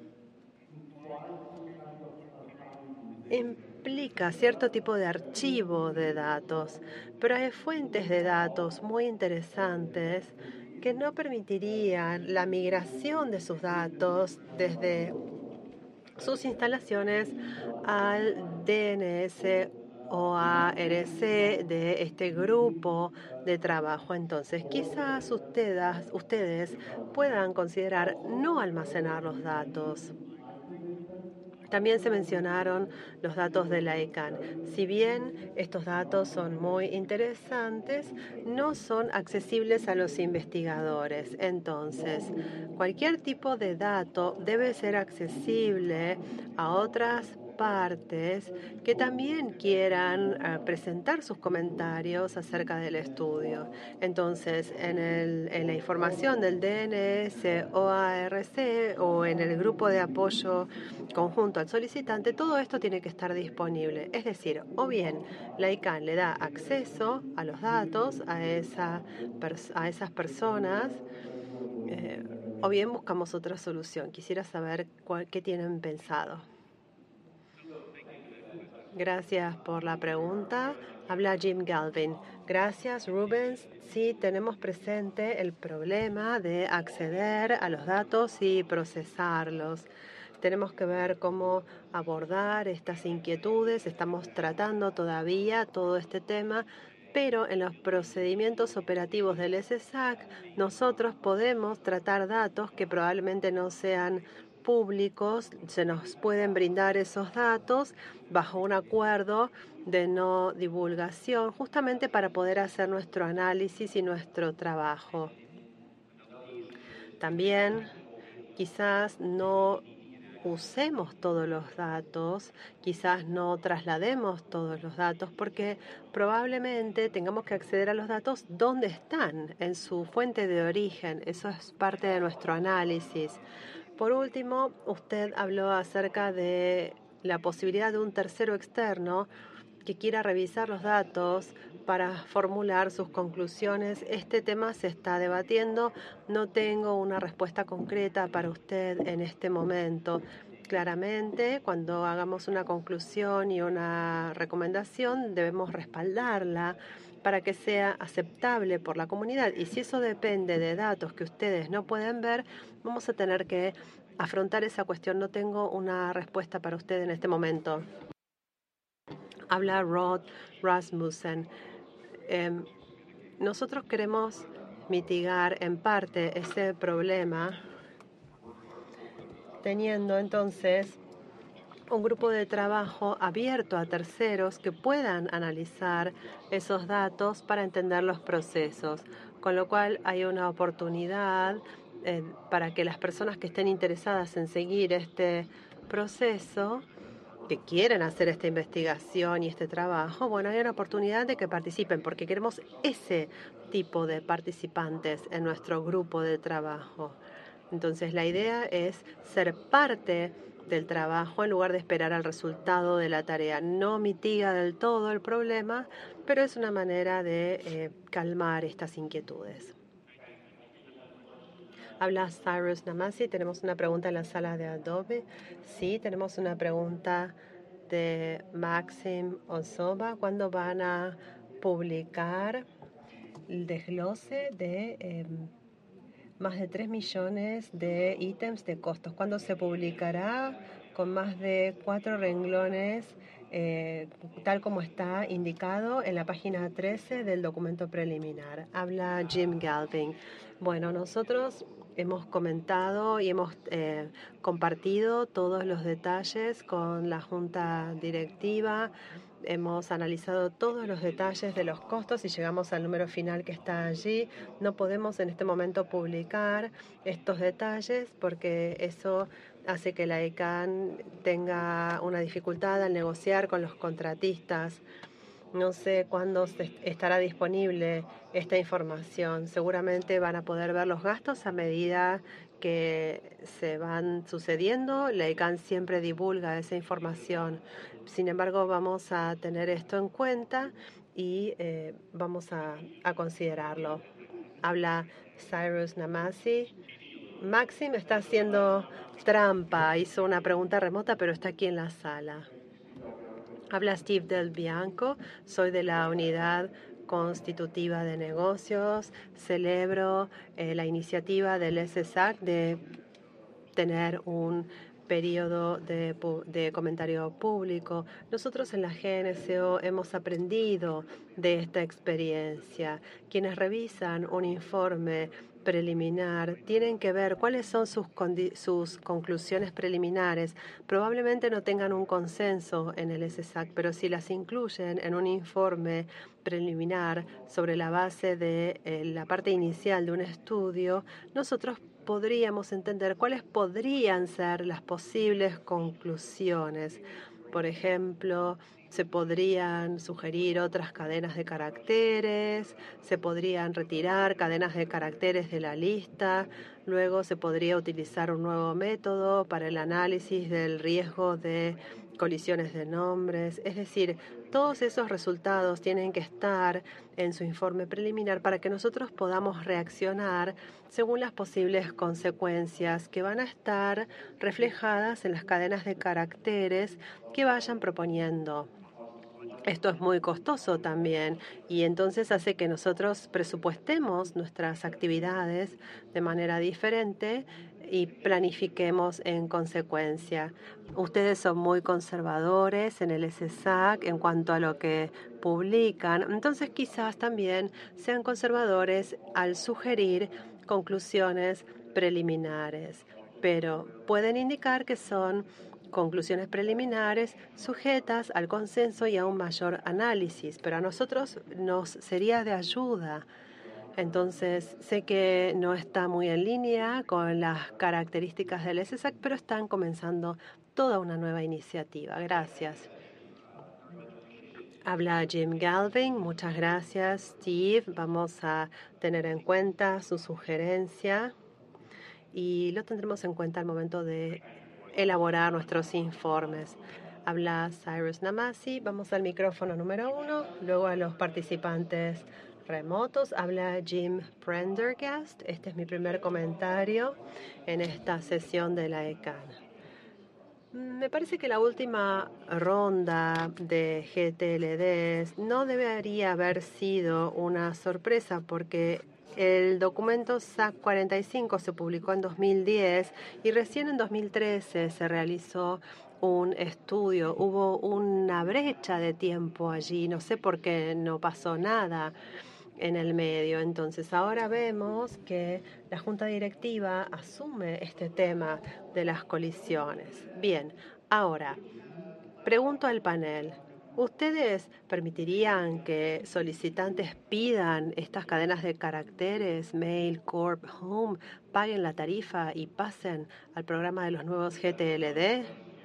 implica cierto tipo de archivo de datos, pero hay fuentes de datos muy interesantes que no permitirían la migración de sus datos desde sus instalaciones al D N S o a R C de este grupo de trabajo. Entonces, quizás ustedes, ustedes puedan considerar no almacenar los datos. También se mencionaron los datos de la I C A N. Si bien estos datos son muy interesantes, no son accesibles a los investigadores. Entonces, cualquier tipo de dato debe ser accesible a otras partes que también quieran uh, presentar sus comentarios acerca del estudio. Entonces, en, el, en la información del D N S o A R C o en el grupo de apoyo conjunto al solicitante, todo esto tiene que estar disponible. Es decir, o bien la I C A N le da acceso a los datos a, esa, a esas personas, eh, o bien buscamos otra solución. Quisiera saber cuál, qué tienen pensado. Gracias por la pregunta. Habla Jim Galvin. Gracias, Rubens. Sí, tenemos presente el problema de acceder a los datos y procesarlos. Tenemos que ver cómo abordar estas inquietudes. Estamos tratando todavía todo este tema, pero en los procedimientos operativos del S S A C nosotros podemos tratar datos que probablemente no sean públicos. Se nos pueden brindar esos datos bajo un acuerdo de no divulgación, justamente para poder hacer nuestro análisis y nuestro trabajo. También quizás no usemos todos los datos, quizás no traslademos todos los datos, porque probablemente tengamos que acceder a los datos donde están, en su fuente de origen. Eso es parte de nuestro análisis. Por último, usted habló acerca de la posibilidad de un tercero externo que quiera revisar los datos para formular sus conclusiones. Este tema se está debatiendo. No tengo una respuesta concreta para usted en este momento. Claramente, cuando hagamos una conclusión y una recomendación, debemos respaldarla para que sea aceptable por la comunidad. Y si eso depende de datos que ustedes no pueden ver, vamos a tener que afrontar esa cuestión. No tengo una respuesta para usted en este momento. Habla Rod Rasmussen. Eh, nosotros queremos mitigar en parte ese problema teniendo entonces un grupo de trabajo abierto a terceros que puedan analizar esos datos para entender los procesos, con lo cual hay una oportunidad eh, para que las personas que estén interesadas en seguir este proceso, que quieren hacer esta investigación y este trabajo, bueno, hay una oportunidad de que participen, porque queremos ese tipo de participantes en nuestro grupo de trabajo. Entonces, la idea es ser parte del trabajo en lugar de esperar al resultado de la tarea. No mitiga del todo el problema, pero es una manera de eh, calmar estas inquietudes. Habla Cyrus Namasi. Tenemos una pregunta en la sala de Adobe. Sí, tenemos una pregunta de Maxim Osoba. ¿Cuándo van a publicar el desglose de eh, más de tres millones de ítems de costos? ¿Cuándo se publicará con más de cuatro renglones, eh, tal como está indicado en la página trece del documento preliminar? Habla Jim Galvin. Bueno, nosotros hemos comentado y hemos eh, compartido todos los detalles con la junta directiva. Hemos analizado todos los detalles de los costos y llegamos al número final que está allí. No podemos en este momento publicar estos detalles porque eso hace que la I C A N tenga una dificultad al negociar con los contratistas. No sé cuándo estará disponible esta información. Seguramente van a poder ver los gastos a medida que se van sucediendo. La I C A N siempre divulga esa información. Sin embargo, vamos a tener esto en cuenta y eh, vamos a, a considerarlo. Habla Cyrus Namasi. Maxim está haciendo trampa. Hizo una pregunta remota, pero está aquí en la sala. Habla Steve Del Bianco. Soy de la unidad constitutiva de negocios. Celebro eh, la iniciativa del S S A C de tener un periodo de, de comentario público. Nosotros en la G N C O hemos aprendido de esta experiencia. Quienes revisan un informe preliminar tienen que ver cuáles son sus, sus conclusiones preliminares. Probablemente no tengan un consenso en el S S A C, pero si las incluyen en un informe preliminar sobre la base de eh, la parte inicial de un estudio, nosotros podríamos entender cuáles podrían ser las posibles conclusiones. Por ejemplo, se podrían sugerir otras cadenas de caracteres, se podrían retirar cadenas de caracteres de la lista, luego se podría utilizar un nuevo método para el análisis del riesgo de colisiones de nombres. Es decir, todos esos resultados tienen que estar en su informe preliminar para que nosotros podamos reaccionar según las posibles consecuencias que van a estar reflejadas en las cadenas de caracteres que vayan proponiendo. Esto es muy costoso también y entonces hace que nosotros presupuestemos nuestras actividades de manera diferente y planifiquemos en consecuencia. Ustedes son muy conservadores en el S S A C en cuanto a lo que publican, entonces quizás también sean conservadores al sugerir conclusiones preliminares, pero pueden indicar que son conclusiones preliminares sujetas al consenso y a un mayor análisis, pero a nosotros nos sería de ayuda. Entonces, sé que no está muy en línea con las características del S S A C, pero están comenzando toda una nueva iniciativa. Gracias. Habla Jim Galvin. Muchas gracias, Steve. Vamos a tener en cuenta su sugerencia y lo tendremos en cuenta al momento de elaborar nuestros informes. Habla Cyrus Namasi. Vamos al micrófono número uno, luego a los participantes remotos. Habla Jim Prendergast. Este es mi primer comentario en esta sesión de la E C A N. Me parece que la última ronda de G T L Ds no debería haber sido una sorpresa porque el documento S A C cuarenta y cinco se publicó en dos mil diez y recién en dos mil trece se realizó un estudio. Hubo una brecha de tiempo allí, no sé por qué no pasó nada en el medio. Entonces ahora vemos que la Junta Directiva asume este tema de las colisiones. Bien, ahora pregunto al panel. ¿Ustedes permitirían que solicitantes pidan estas cadenas de caracteres, Mail, Corp, Home, paguen la tarifa y pasen al programa de los nuevos G T L D?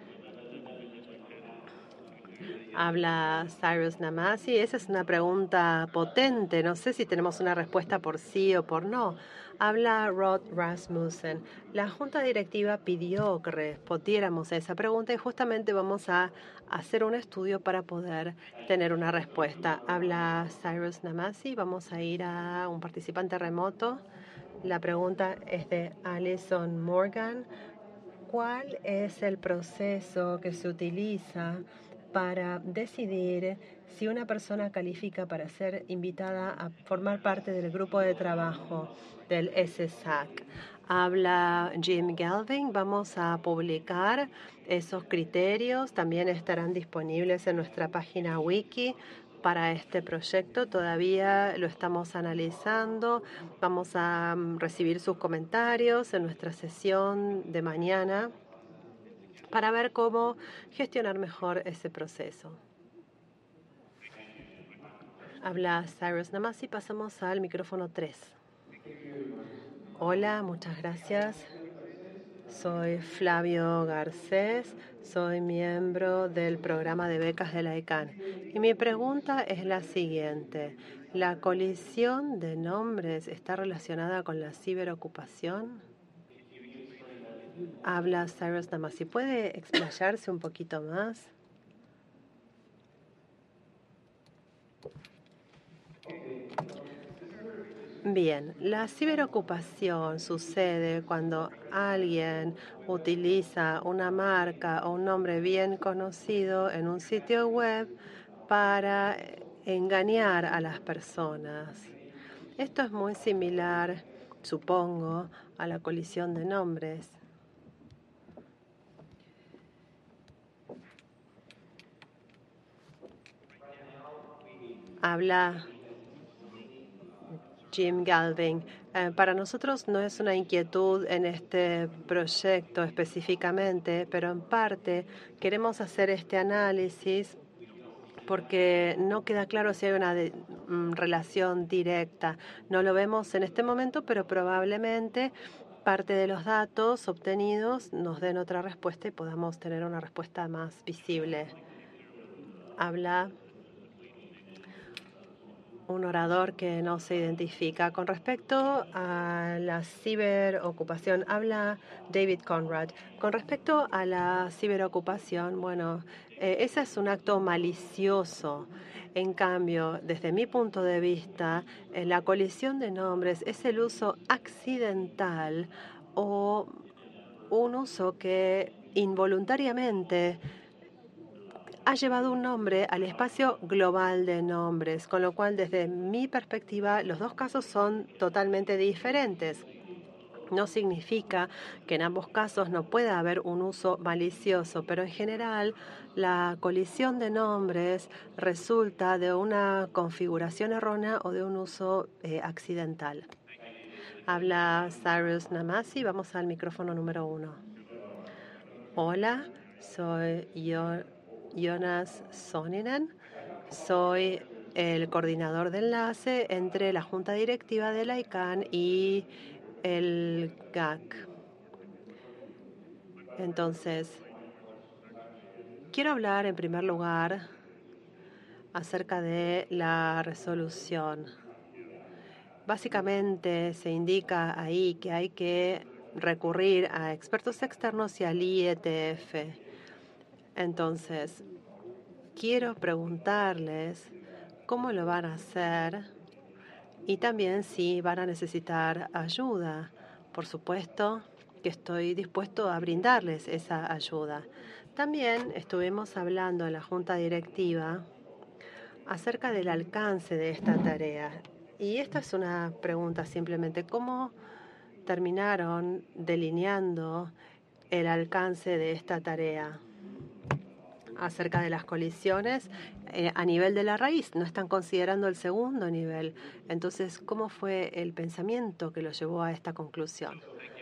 Habla Cyrus Namasi. Esa es una pregunta potente. No sé si tenemos una respuesta por sí o por no. Habla Rod Rasmussen. La Junta Directiva pidió que respondiéramos a esa pregunta y justamente vamos a hacer un estudio para poder tener una respuesta. Habla Cyrus Namasi. Vamos a ir a un participante remoto. La pregunta es de Alison Morgan. ¿Cuál es el proceso que se utiliza para decidir si una persona califica para ser invitada a formar parte del grupo de trabajo del S S A C? Habla Jim Galvin. Vamos a publicar esos criterios. También estarán disponibles en nuestra página wiki para este proyecto. Todavía lo estamos analizando. Vamos a recibir sus comentarios en nuestra sesión de mañana para ver cómo gestionar mejor ese proceso. Habla Cyrus Namasi. Pasamos al micrófono tres. Hola, muchas gracias. Soy Flavio Garcés, soy miembro del programa de becas de la E C A N. Y mi pregunta es la siguiente. ¿La colisión de nombres está relacionada con la ciberocupación? Habla Cyrus Namasi. ¿Puede explayarse un poquito más? Bien, la ciberocupación sucede cuando alguien utiliza una marca o un nombre bien conocido en un sitio web para engañar a las personas. Esto es muy similar, supongo, a la colisión de nombres. Habla Jim Galvin. Eh, para nosotros no es una inquietud en este proyecto específicamente, pero en parte queremos hacer este análisis porque no queda claro si hay una de, mm, relación directa. No lo vemos en este momento, pero probablemente parte de los datos obtenidos nos den otra respuesta y podamos tener una respuesta más visible. Habla un orador que no se identifica. Con respecto a la ciberocupación, habla David Conrad. Con respecto a la ciberocupación, bueno, eh, ese es un acto malicioso. En cambio, desde mi punto de vista, eh, la colisión de nombres es el uso accidental o un uso que involuntariamente ha llevado un nombre al espacio global de nombres, con lo cual desde mi perspectiva los dos casos son totalmente diferentes. No significa que en ambos casos no pueda haber un uso malicioso, pero en general la colisión de nombres resulta de una configuración errónea o de un uso eh, accidental. Habla Cyrus Namasi. Vamos al micrófono número uno. Hola, soy yo, Jonas Soninen. Soy el coordinador de enlace entre la Junta Directiva de la I C A N y el G A C. Entonces, quiero hablar en primer lugar acerca de la resolución. Básicamente se indica ahí que hay que recurrir a expertos externos y al I E T F. Entonces, quiero preguntarles cómo lo van a hacer y también si van a necesitar ayuda. Por supuesto que estoy dispuesto a brindarles esa ayuda. También estuvimos hablando en la Junta Directiva acerca del alcance de esta tarea. Y esta es una pregunta simplemente, ¿cómo terminaron delineando el alcance de esta tarea? Acerca de las colisiones eh, a nivel de la raíz, no están considerando el segundo nivel. Entonces, ¿cómo fue el pensamiento que los llevó a esta conclusión?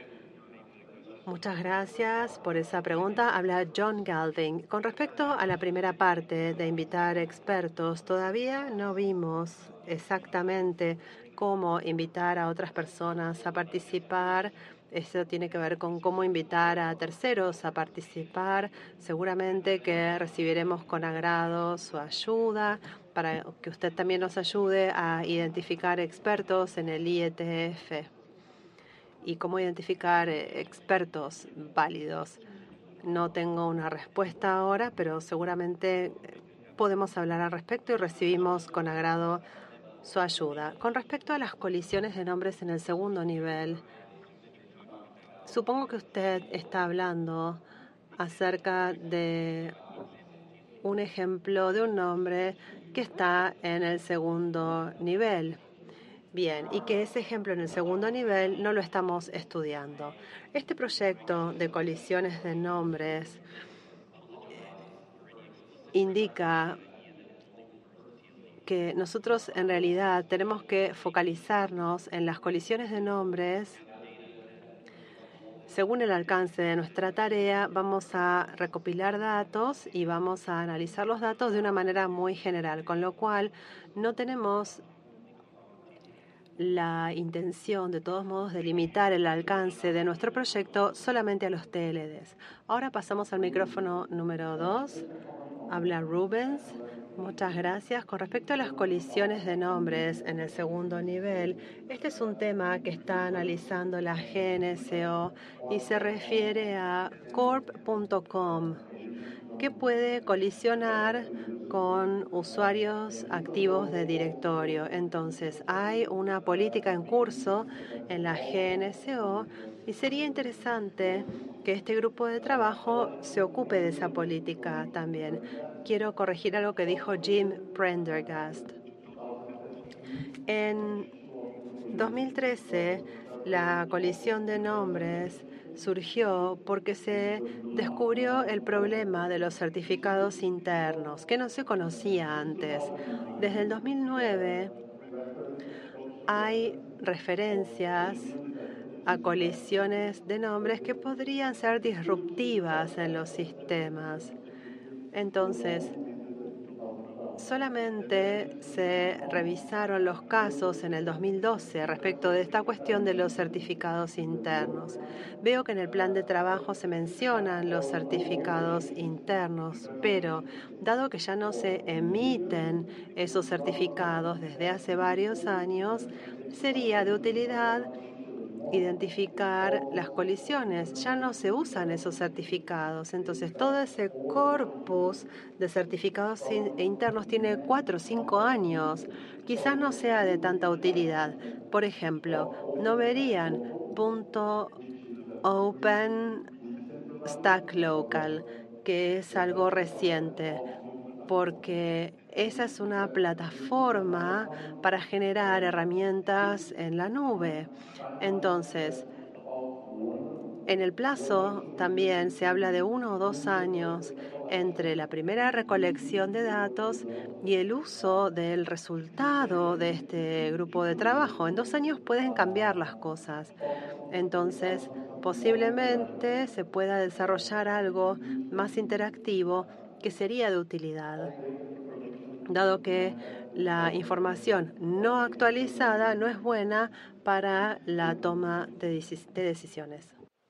Muchas gracias por esa pregunta. Habla John Galvin. Con respecto a la primera parte de invitar expertos, todavía no vimos exactamente cómo invitar a otras personas a participar. Eso tiene que ver con cómo invitar a terceros a participar. Seguramente que recibiremos con agrado su ayuda para que usted también nos ayude a identificar expertos en el I E T F y cómo identificar expertos válidos. No tengo una respuesta ahora, pero seguramente podemos hablar al respecto y recibimos con agrado su ayuda. Con respecto a las colisiones de nombres en el segundo nivel, supongo que usted está hablando acerca de un ejemplo de un nombre que está en el segundo nivel. Bien, y que ese ejemplo en el segundo nivel no lo estamos estudiando. Este proyecto de colisiones de nombres indica que nosotros en realidad tenemos que focalizarnos en las colisiones de nombres. Según el alcance de nuestra tarea, vamos a recopilar datos y vamos a analizar los datos de una manera muy general, con lo cual no tenemos la intención, de todos modos, de limitar el alcance de nuestro proyecto solamente a los T L Ds. Ahora pasamos al micrófono número dos. Habla Rubens. Muchas gracias. Con respecto a las colisiones de nombres en el segundo nivel, este es un tema que está analizando la G N S O y se refiere a corp punto com, que puede colisionar con usuarios activos de directorio. Entonces, hay una política en curso en la G N S O y sería interesante que este grupo de trabajo se ocupe de esa política también. Quiero corregir algo que dijo Jim Prendergast. En dos mil trece, la colisión de nombres surgió porque se descubrió el problema de los certificados internos, que no se conocía antes. Desde el dos mil nueve hay referencias a colisiones de nombres que podrían ser disruptivas en los sistemas. Entonces, solamente se revisaron los casos en el dos mil doce respecto de esta cuestión de los certificados internos. Veo que en el plan de trabajo se mencionan los certificados internos, pero dado que ya no se emiten esos certificados desde hace varios años, sería de utilidad identificar las colisiones. Ya no se usan esos certificados. Entonces, todo ese corpus de certificados internos tiene cuatro o cinco años. Quizás no sea de tanta utilidad. Por ejemplo, no verían punto open stack local, que es algo reciente. porque esa es una plataforma para generar herramientas en la nube. Entonces, en el plazo también se habla de uno o dos años entre la primera recolección de datos y el uso del resultado de este grupo de trabajo. En dos años pueden cambiar las cosas. Entonces, posiblemente se pueda desarrollar algo más interactivo que sería de utilidad, dado que la información no actualizada no es buena para la toma de, de decisiones.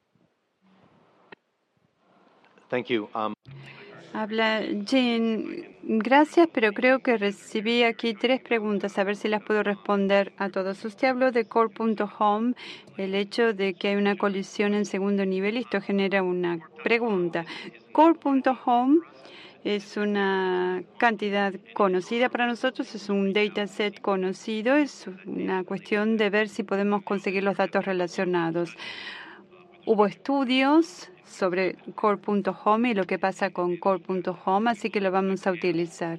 Thank you. Um... Habla Jean. Gracias, pero creo que recibí aquí tres preguntas, a ver si las puedo responder a todos. Usted habló de core punto home, el hecho de que hay una colisión en segundo nivel, y esto genera una pregunta. core punto home es una cantidad conocida para nosotros, es un dataset conocido, es una cuestión de ver si podemos conseguir los datos relacionados. Hubo estudios sobre core punto home y lo que pasa con core punto home, así que lo vamos a utilizar.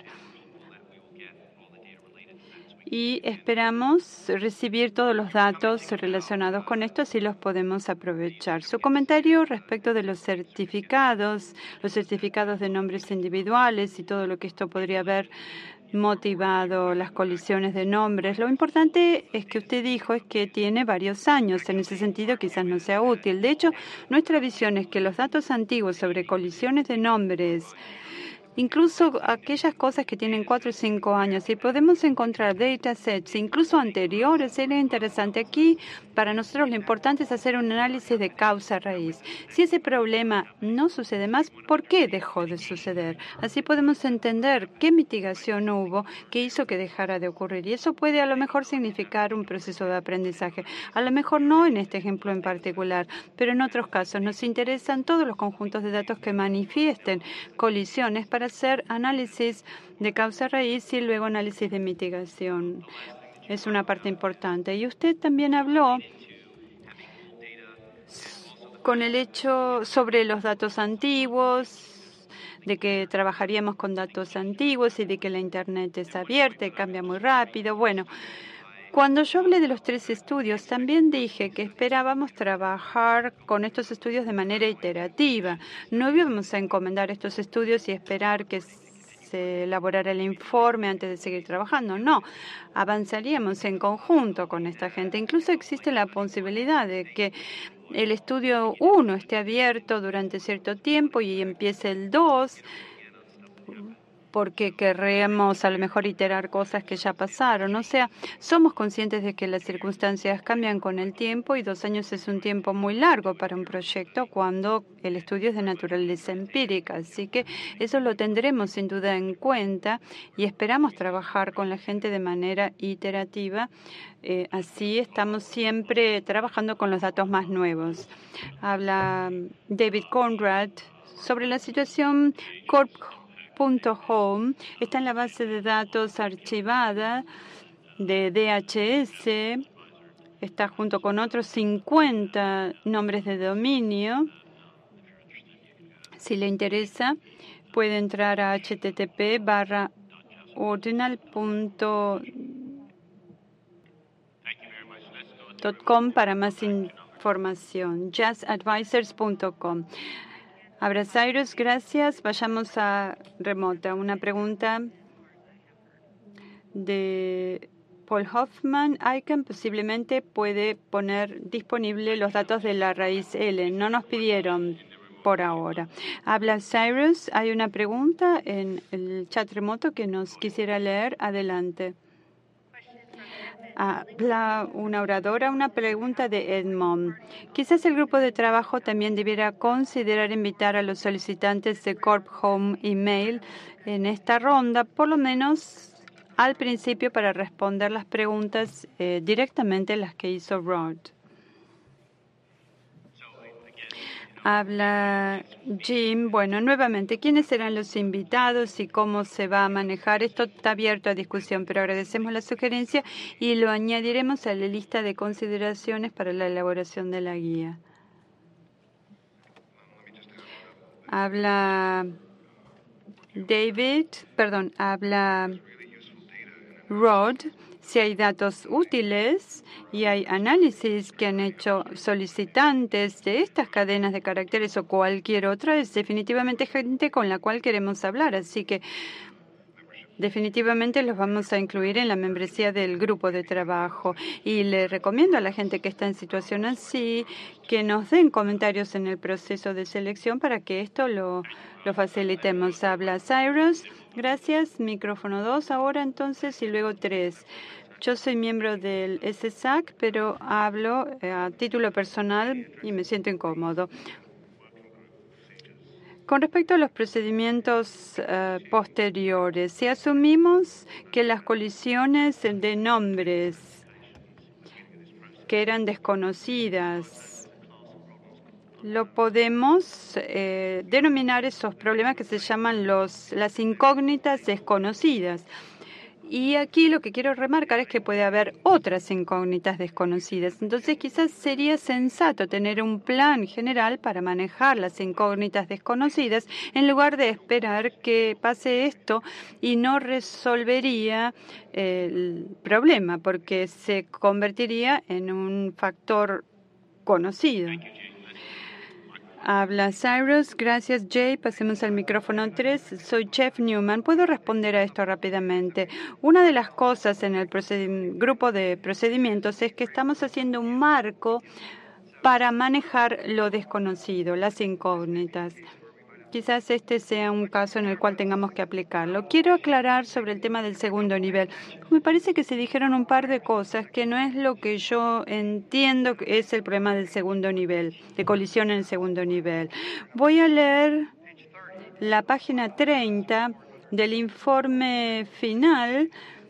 Y esperamos recibir todos los datos relacionados con esto, así los podemos aprovechar. Su comentario respecto de los certificados, los certificados de nombres individuales y todo lo que esto podría haber motivado las colisiones de nombres. Lo importante es que usted dijo es que tiene varios años. En ese sentido, quizás no sea útil. De hecho, nuestra visión es que los datos antiguos sobre colisiones de nombres, incluso aquellas cosas que tienen cuatro o cinco años, si podemos encontrar datasets incluso anteriores, sería interesante. Aquí, para nosotros lo importante es hacer un análisis de causa raíz. Si ese problema no sucede más, ¿por qué dejó de suceder? Así podemos entender qué mitigación hubo que hizo que dejara de ocurrir. Y eso puede a lo mejor significar un proceso de aprendizaje. A lo mejor no en este ejemplo en particular, pero en otros casos nos interesan todos los conjuntos de datos que manifiesten colisiones para hacer análisis de causa raíz y luego análisis de mitigación. Es una parte importante. Y usted también habló con el hecho sobre los datos antiguos, de que trabajaríamos con datos antiguos y de que la Internet es abierta y cambia muy rápido. Bueno, cuando yo hablé de los tres estudios, también dije que esperábamos trabajar con estos estudios de manera iterativa. No íbamos a encomendar estos estudios y esperar que se elaborara el informe antes de seguir trabajando. No, avanzaríamos en conjunto con esta gente. Incluso existe la posibilidad de que el estudio uno esté abierto durante cierto tiempo y empiece el dos, porque querríamos a lo mejor iterar cosas que ya pasaron. O sea, somos conscientes de que las circunstancias cambian con el tiempo y dos años es un tiempo muy largo para un proyecto cuando el estudio es de naturaleza empírica. Así que eso lo tendremos sin duda en cuenta y esperamos trabajar con la gente de manera iterativa. Eh, así estamos siempre trabajando con los datos más nuevos. Habla David Conrad sobre la situación corp punto home, está en la base de datos archivada de D H S, está junto con otros cincuenta nombres de dominio. Si le interesa, puede entrar a http barra ordinal punto com para más información, jazz advisors punto com. Abra Cyrus, gracias. Vayamos a remota. Una pregunta de Paul Hoffman. ICANN posiblemente puede poner disponible los datos de la raíz L. No nos pidieron por ahora. Habla Cyrus. Hay una pregunta en el chat remoto que nos quisiera leer. Adelante. Habla una oradora, una pregunta de Edmond. Quizás el grupo de trabajo también debiera considerar invitar a los solicitantes de Corp Home Email en esta ronda, por lo menos al principio, para responder las preguntas eh, directamente las que hizo Rod. Habla Jim. Bueno, nuevamente, ¿quiénes serán los invitados y cómo se va a manejar? Esto está abierto a discusión, pero agradecemos la sugerencia y lo añadiremos a la lista de consideraciones para la elaboración de la guía. David, perdón, habla Rod, si hay datos útiles y hay análisis que han hecho solicitantes de estas cadenas de caracteres o cualquier otra, es definitivamente gente con la cual queremos hablar. Así que definitivamente los vamos a incluir en la membresía del grupo de trabajo. Y le recomiendo a la gente que está en situación así que nos den comentarios en el proceso de selección para que esto lo, lo facilitemos. Habla Cyrus. Gracias. Micrófono dos ahora entonces y luego tres. Yo soy miembro del S S A C, pero hablo a título personal y me siento incómodo. Con respecto a los procedimientos uh, posteriores, si asumimos que las colisiones de nombres que eran desconocidas, lo podemos eh, denominar esos problemas que se llaman los, las incógnitas desconocidas. Y aquí lo que quiero remarcar es que puede haber otras incógnitas desconocidas. Entonces, quizás sería sensato tener un plan general para manejar las incógnitas desconocidas en lugar de esperar que pase esto y no resolvería el problema, porque se convertiría en un factor conocido. Habla Cyrus. Gracias, Jay. Pasemos al micrófono tres. Soy Jeff Newman. Puedo responder a esto rápidamente. Una de las cosas en el grupo de procedimientos es que estamos haciendo un marco para manejar lo desconocido, las incógnitas. Quizás este sea un caso en el cual tengamos que aplicarlo. Quiero aclarar sobre el tema del segundo nivel. Me parece que se dijeron un par de cosas que no es lo que yo entiendo que es el problema del segundo nivel, de colisión en el segundo nivel. Voy a leer la página treinta del informe final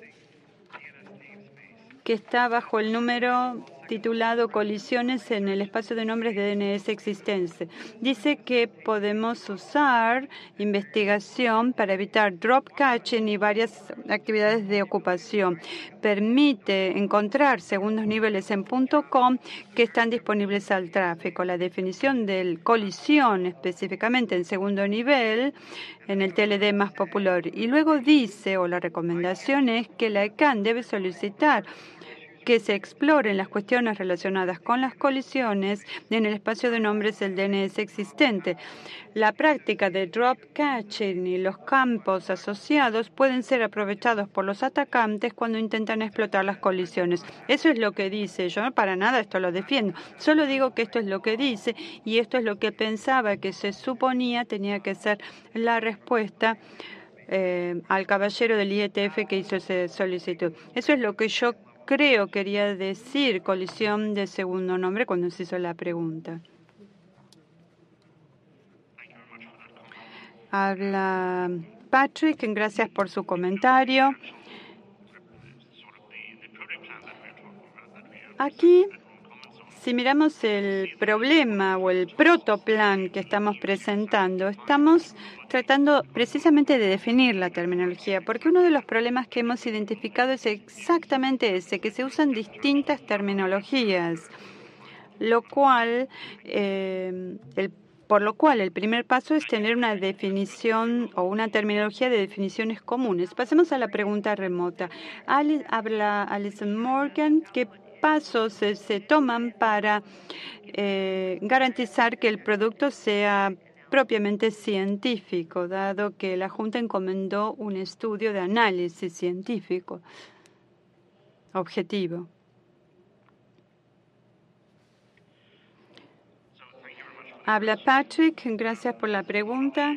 que está bajo el número titulado Colisiones en el espacio de nombres de D N S existente. Dice que podemos usar investigación para evitar drop catching y varias actividades de ocupación. Permite encontrar segundos niveles en .com que están disponibles al tráfico. La definición de colisión específicamente en segundo nivel en el T L D más popular. Y luego dice, o la recomendación es que la I C A N debe solicitar que se exploren las cuestiones relacionadas con las colisiones en el espacio de nombres del D N S existente. La práctica de drop catching y los campos asociados pueden ser aprovechados por los atacantes cuando intentan explotar las colisiones. Eso es lo que dice. Yo para nada esto lo defiendo. Solo digo que esto es lo que dice y esto es lo que pensaba que se suponía tenía que ser la respuesta eh, al caballero del I E T F que hizo esa solicitud. Eso es lo que yo creo quería decir colisión de segundo nombre cuando se hizo la pregunta. Habla Patrick, gracias por su comentario. Aquí, si miramos el problema o el protoplan que estamos presentando, estamos tratando precisamente de definir la terminología, porque uno de los problemas que hemos identificado es exactamente ese, que se usan distintas terminologías, lo cual, eh, el, por lo cual el primer paso es tener una definición o una terminología de definiciones comunes. Pasemos a la pregunta remota. Ali, habla Alison Morgan, ¿qué pasos se, se toman para eh, garantizar que el producto sea propiamente científico, dado que la Junta encomendó un estudio de análisis científico objetivo? Habla Patrick, gracias por la pregunta.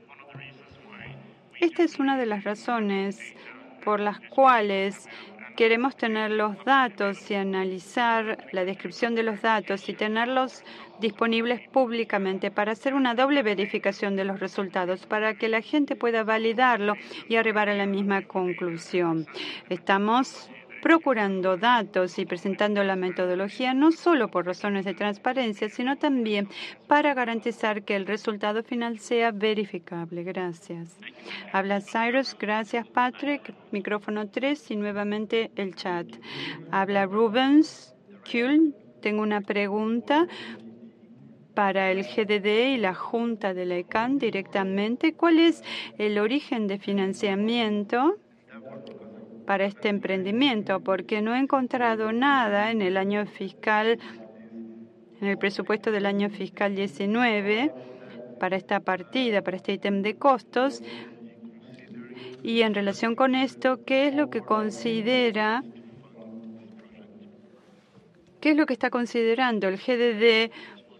Esta es una de las razones por las cuales queremos tener los datos y analizar la descripción de los datos y tenerlos disponibles públicamente para hacer una doble verificación de los resultados, para que la gente pueda validarlo y arribar a la misma conclusión. Estamos procurando datos y presentando la metodología no solo por razones de transparencia, sino también para garantizar que el resultado final sea verificable. Gracias. Habla Cyrus. Gracias, Patrick. Micrófono tres y nuevamente el chat. Habla Rubens Kuhl. Tengo una pregunta para el G D D y la Junta de la I C A N directamente? ¿Cuál es el origen de financiamiento para este emprendimiento? Porque no he encontrado nada en el año fiscal, en el presupuesto del año fiscal diecinueve, para esta partida, para este ítem de costos. Y en relación con esto, ¿qué es lo que considera, qué es lo que está considerando el G D D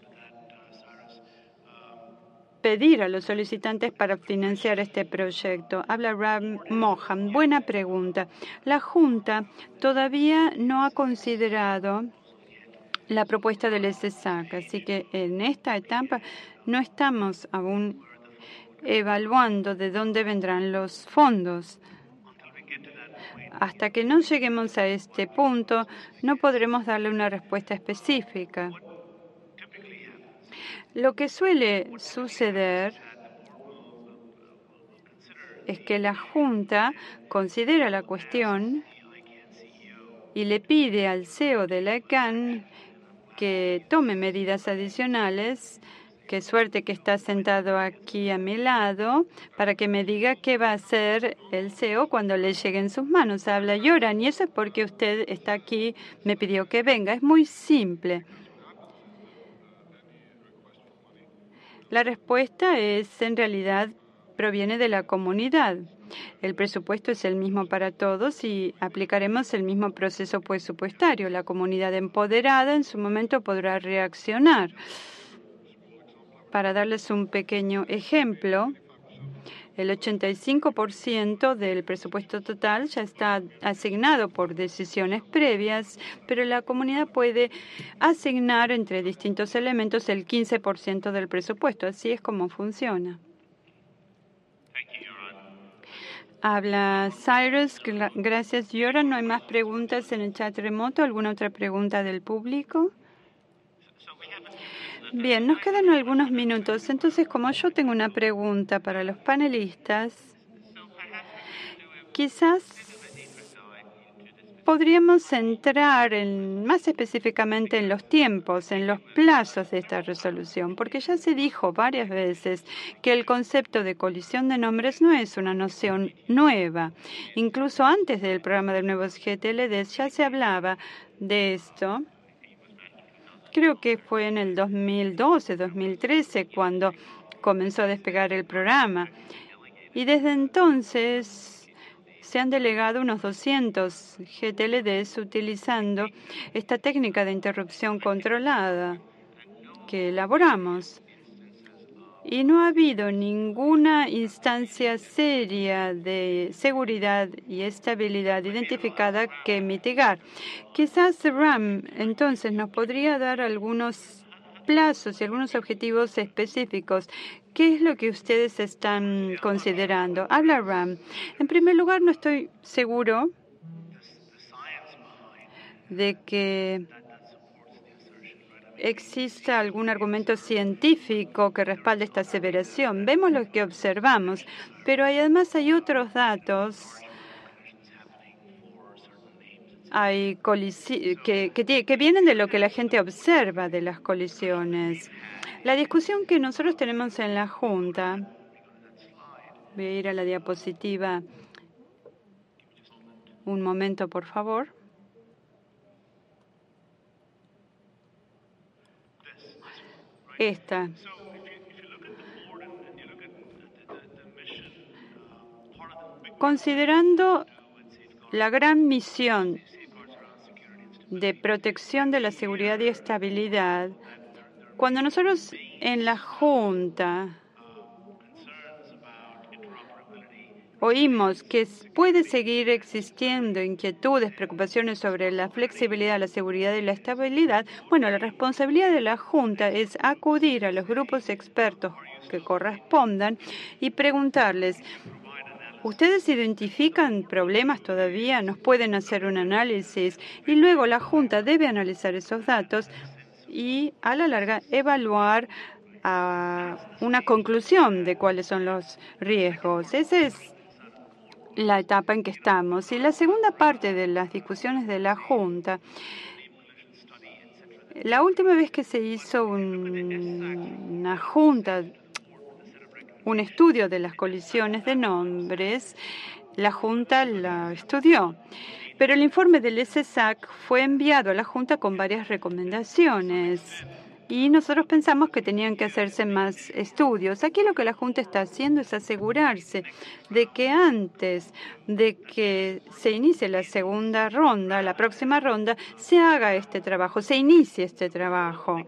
pedir a los solicitantes para financiar este proyecto? Habla Ram Mohan. Buena pregunta. La Junta todavía no ha considerado la propuesta del S S A C, así que en esta etapa no estamos aún evaluando de dónde vendrán los fondos. Hasta que no lleguemos a este punto, no podremos darle una respuesta específica. Lo que suele suceder es que la Junta considera la cuestión y le pide al C E O de la I C A N que tome medidas adicionales. Qué suerte que está sentado aquí a mi lado para que me diga qué va a hacer el C E O cuando le llegue en sus manos. Habla Yoran, y eso es porque usted está aquí, me pidió que venga. Es muy simple. La respuesta es, en realidad, proviene de la comunidad. El presupuesto es el mismo para todos y aplicaremos el mismo proceso presupuestario. La comunidad empoderada en su momento podrá reaccionar. Para darles un pequeño ejemplo, el ochenta y cinco por ciento del presupuesto total ya está asignado por decisiones previas, pero la comunidad puede asignar entre distintos elementos el quince por ciento del presupuesto. Así es como funciona. Habla Cyrus. Gracias, Yoran. No hay más preguntas en el chat remoto. ¿Alguna otra pregunta del público? Bien, nos quedan algunos minutos. Entonces, como yo tengo una pregunta para los panelistas, quizás podríamos entrar en, más específicamente en los tiempos, en los plazos de esta resolución, porque ya se dijo varias veces que el concepto de colisión de nombres no es una noción nueva. Incluso antes del programa de nuevos G T L Ds ya se hablaba de esto. Creo que fue en el dos mil doce, dos mil trece, cuando comenzó a despegar el programa. Y desde entonces se han delegado unos doscientos G T L Ds utilizando esta técnica de interrupción controlada que elaboramos. Y no ha habido ninguna instancia seria de seguridad y estabilidad identificada que mitigar. Quizás Ram entonces nos podría dar algunos plazos y algunos objetivos específicos. ¿Qué es lo que ustedes están considerando? Habla Ram. En primer lugar, no estoy seguro de que exista algún argumento científico que respalde esta aseveración. Vemos lo que observamos, pero hay, además hay otros datos. Hay que, que, que vienen de lo que la gente observa de las colisiones. La discusión que nosotros tenemos en la Junta, voy a ir a la diapositiva un momento, por favor. Esta. Considerando la gran misión de protección de la seguridad y estabilidad, cuando nosotros en la Junta oímos que puede seguir existiendo inquietudes, preocupaciones sobre la flexibilidad, la seguridad y la estabilidad, bueno, la responsabilidad de la Junta es acudir a los grupos expertos que correspondan y preguntarles, ¿ustedes identifican problemas todavía? ¿Nos pueden hacer un análisis? Y luego la Junta debe analizar esos datos y, a la larga, evaluar a una conclusión de cuáles son los riesgos. Ese es la etapa en que estamos. Y la segunda parte de las discusiones de la Junta La última vez que se hizo un, una junta, un estudio de las colisiones de nombres, la Junta la estudió. Pero el informe del S S A C fue enviado a la Junta con varias recomendaciones. Y nosotros pensamos que tenían que hacerse más estudios. Aquí lo que la Junta está haciendo es asegurarse de que antes de que se inicie la segunda ronda, la próxima ronda, se haga este trabajo, se inicie este trabajo.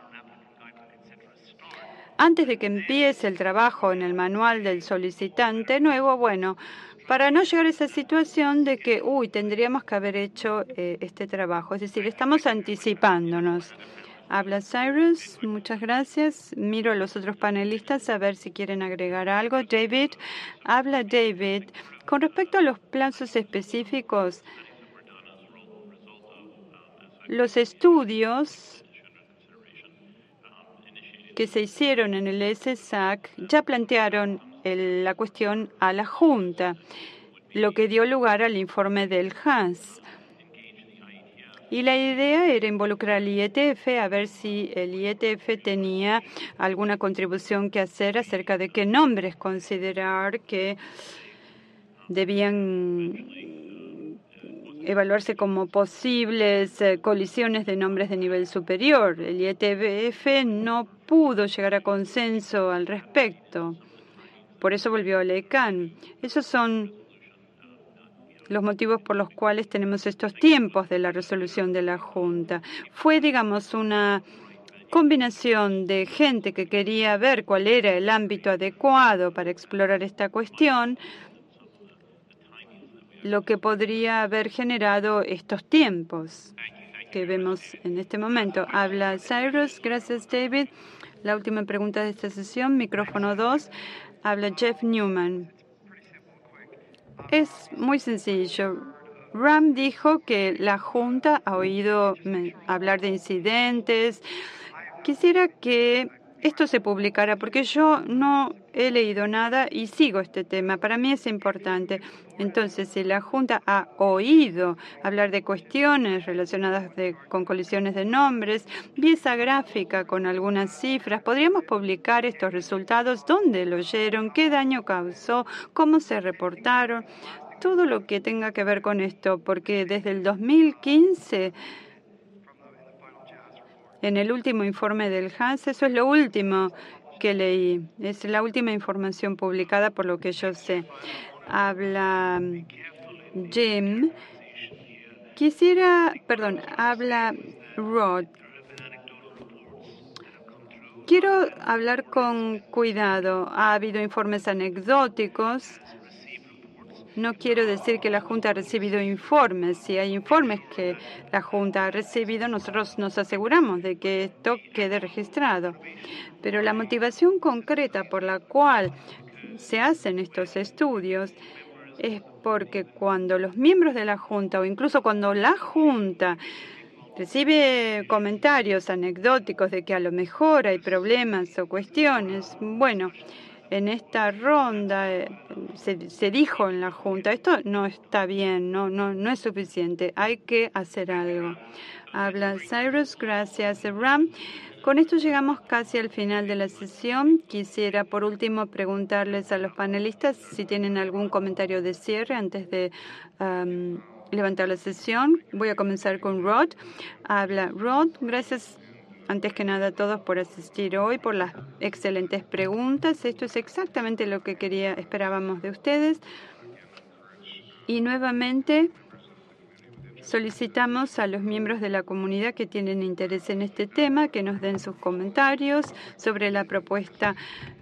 Antes de que empiece el trabajo en el manual del solicitante nuevo, bueno, para no llegar a esa situación de que, uy, tendríamos que haber hecho eh, este trabajo. Es decir, estamos anticipándonos. Habla Cyrus, muchas gracias. Miro a los otros panelistas a ver si quieren agregar algo. David, habla David. Con respecto a los plazos específicos, los estudios que se hicieron en el S S A C ya plantearon el, la cuestión a la Junta, lo que dio lugar al informe del Hans. Y la idea era involucrar al I E T F a ver si el I E T F tenía alguna contribución que hacer acerca de qué nombres considerar que debían evaluarse como posibles eh, colisiones de nombres de nivel superior. El I E T F no pudo llegar a consenso al respecto. Por eso volvió a la E C A N. Esos son los motivos por los cuales tenemos estos tiempos de la resolución de la Junta. Fue, digamos, una combinación de gente que quería ver cuál era el ámbito adecuado para explorar esta cuestión, lo que podría haber generado estos tiempos que vemos en este momento. Habla Cyrus. Gracias, David. La última pregunta de esta sesión, micrófono dos. Habla Jeff Newman. Es muy sencillo. Ram dijo que la Junta ha oído hablar de incidentes. Quisiera que esto se publicara porque yo no he leído nada y sigo este tema. Para mí es importante. Entonces, si la Junta ha oído hablar de cuestiones relacionadas de, con colisiones de nombres, vi esa gráfica con algunas cifras. ¿Podríamos publicar estos resultados? ¿Dónde lo oyeron? ¿Qué daño causó? ¿Cómo se reportaron? Todo lo que tenga que ver con esto, porque desde el dos mil quince... en el último informe del Hans, eso es lo último que leí. Es la última información publicada por lo que yo sé. Habla Jim. Quisiera, perdón, habla Rod. Quiero hablar con cuidado. Ha habido informes anecdóticos. No quiero decir que la Junta ha recibido informes. Si hay informes que la Junta ha recibido, nosotros nos aseguramos de que esto quede registrado. Pero la motivación concreta por la cual se hacen estos estudios es porque cuando los miembros de la Junta o incluso cuando la Junta recibe comentarios anecdóticos de que a lo mejor hay problemas o cuestiones, bueno, en esta ronda eh, se, se dijo en la Junta, esto no está bien, no, no, no es suficiente, hay que hacer algo. Habla Cyrus, gracias Ram. Con esto llegamos casi al final de la sesión. Quisiera por último preguntarles a los panelistas si tienen algún comentario de cierre antes de um, levantar la sesión. Voy a comenzar con Rod. Habla Rod, gracias. Antes que nada a todos por asistir hoy, por las excelentes preguntas. Esto es exactamente lo que quería, esperábamos de ustedes. Y nuevamente solicitamos a los miembros de la comunidad que tienen interés en este tema que nos den sus comentarios sobre la propuesta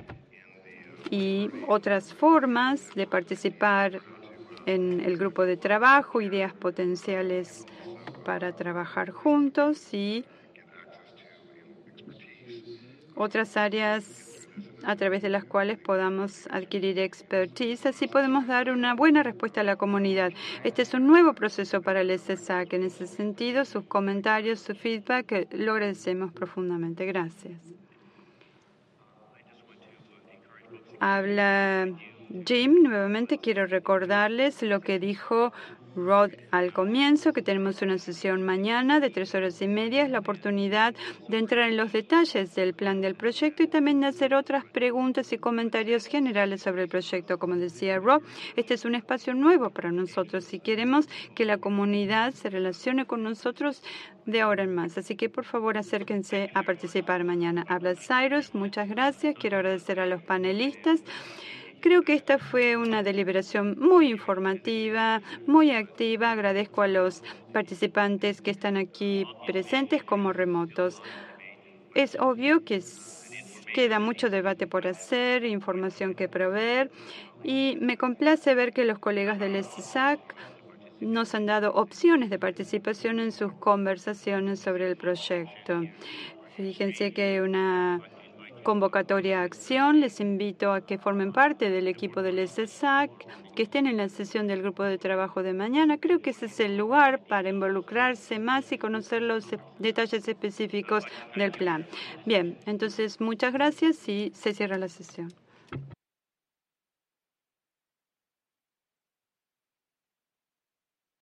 y otras formas de participar en el grupo de trabajo, ideas potenciales para trabajar juntos y otras áreas a través de las cuales podamos adquirir expertise. Así podemos dar una buena respuesta a la comunidad. Este es un nuevo proceso para el S S A C. En ese sentido, sus comentarios, su feedback, lo agradecemos profundamente. Gracias. Habla Jim. Nuevamente quiero recordarles lo que dijo Rod al comienzo, que tenemos una sesión mañana de tres horas y media. Es la oportunidad de entrar en los detalles del plan del proyecto y también de hacer otras preguntas y comentarios generales sobre el proyecto. Como decía Rod, este es un espacio nuevo para nosotros y queremos que la comunidad se relacione con nosotros de ahora en más. Así que, por favor, acérquense a participar mañana. Habla Cyrus, muchas gracias. Quiero agradecer a los panelistas. Creo que esta fue una deliberación muy informativa, muy activa. Agradezco a los participantes que están aquí presentes como remotos. Es obvio que queda mucho debate por hacer, información que proveer, y me complace ver que los colegas del S S A C nos han dado opciones de participación en sus conversaciones sobre el proyecto. Fíjense que hay una convocatoria a acción. Les invito a que formen parte del equipo del S S A C, que estén en la sesión del grupo de trabajo de mañana. Creo que ese es el lugar para involucrarse más y conocer los detalles específicos del plan. Bien, entonces muchas gracias y se cierra la sesión.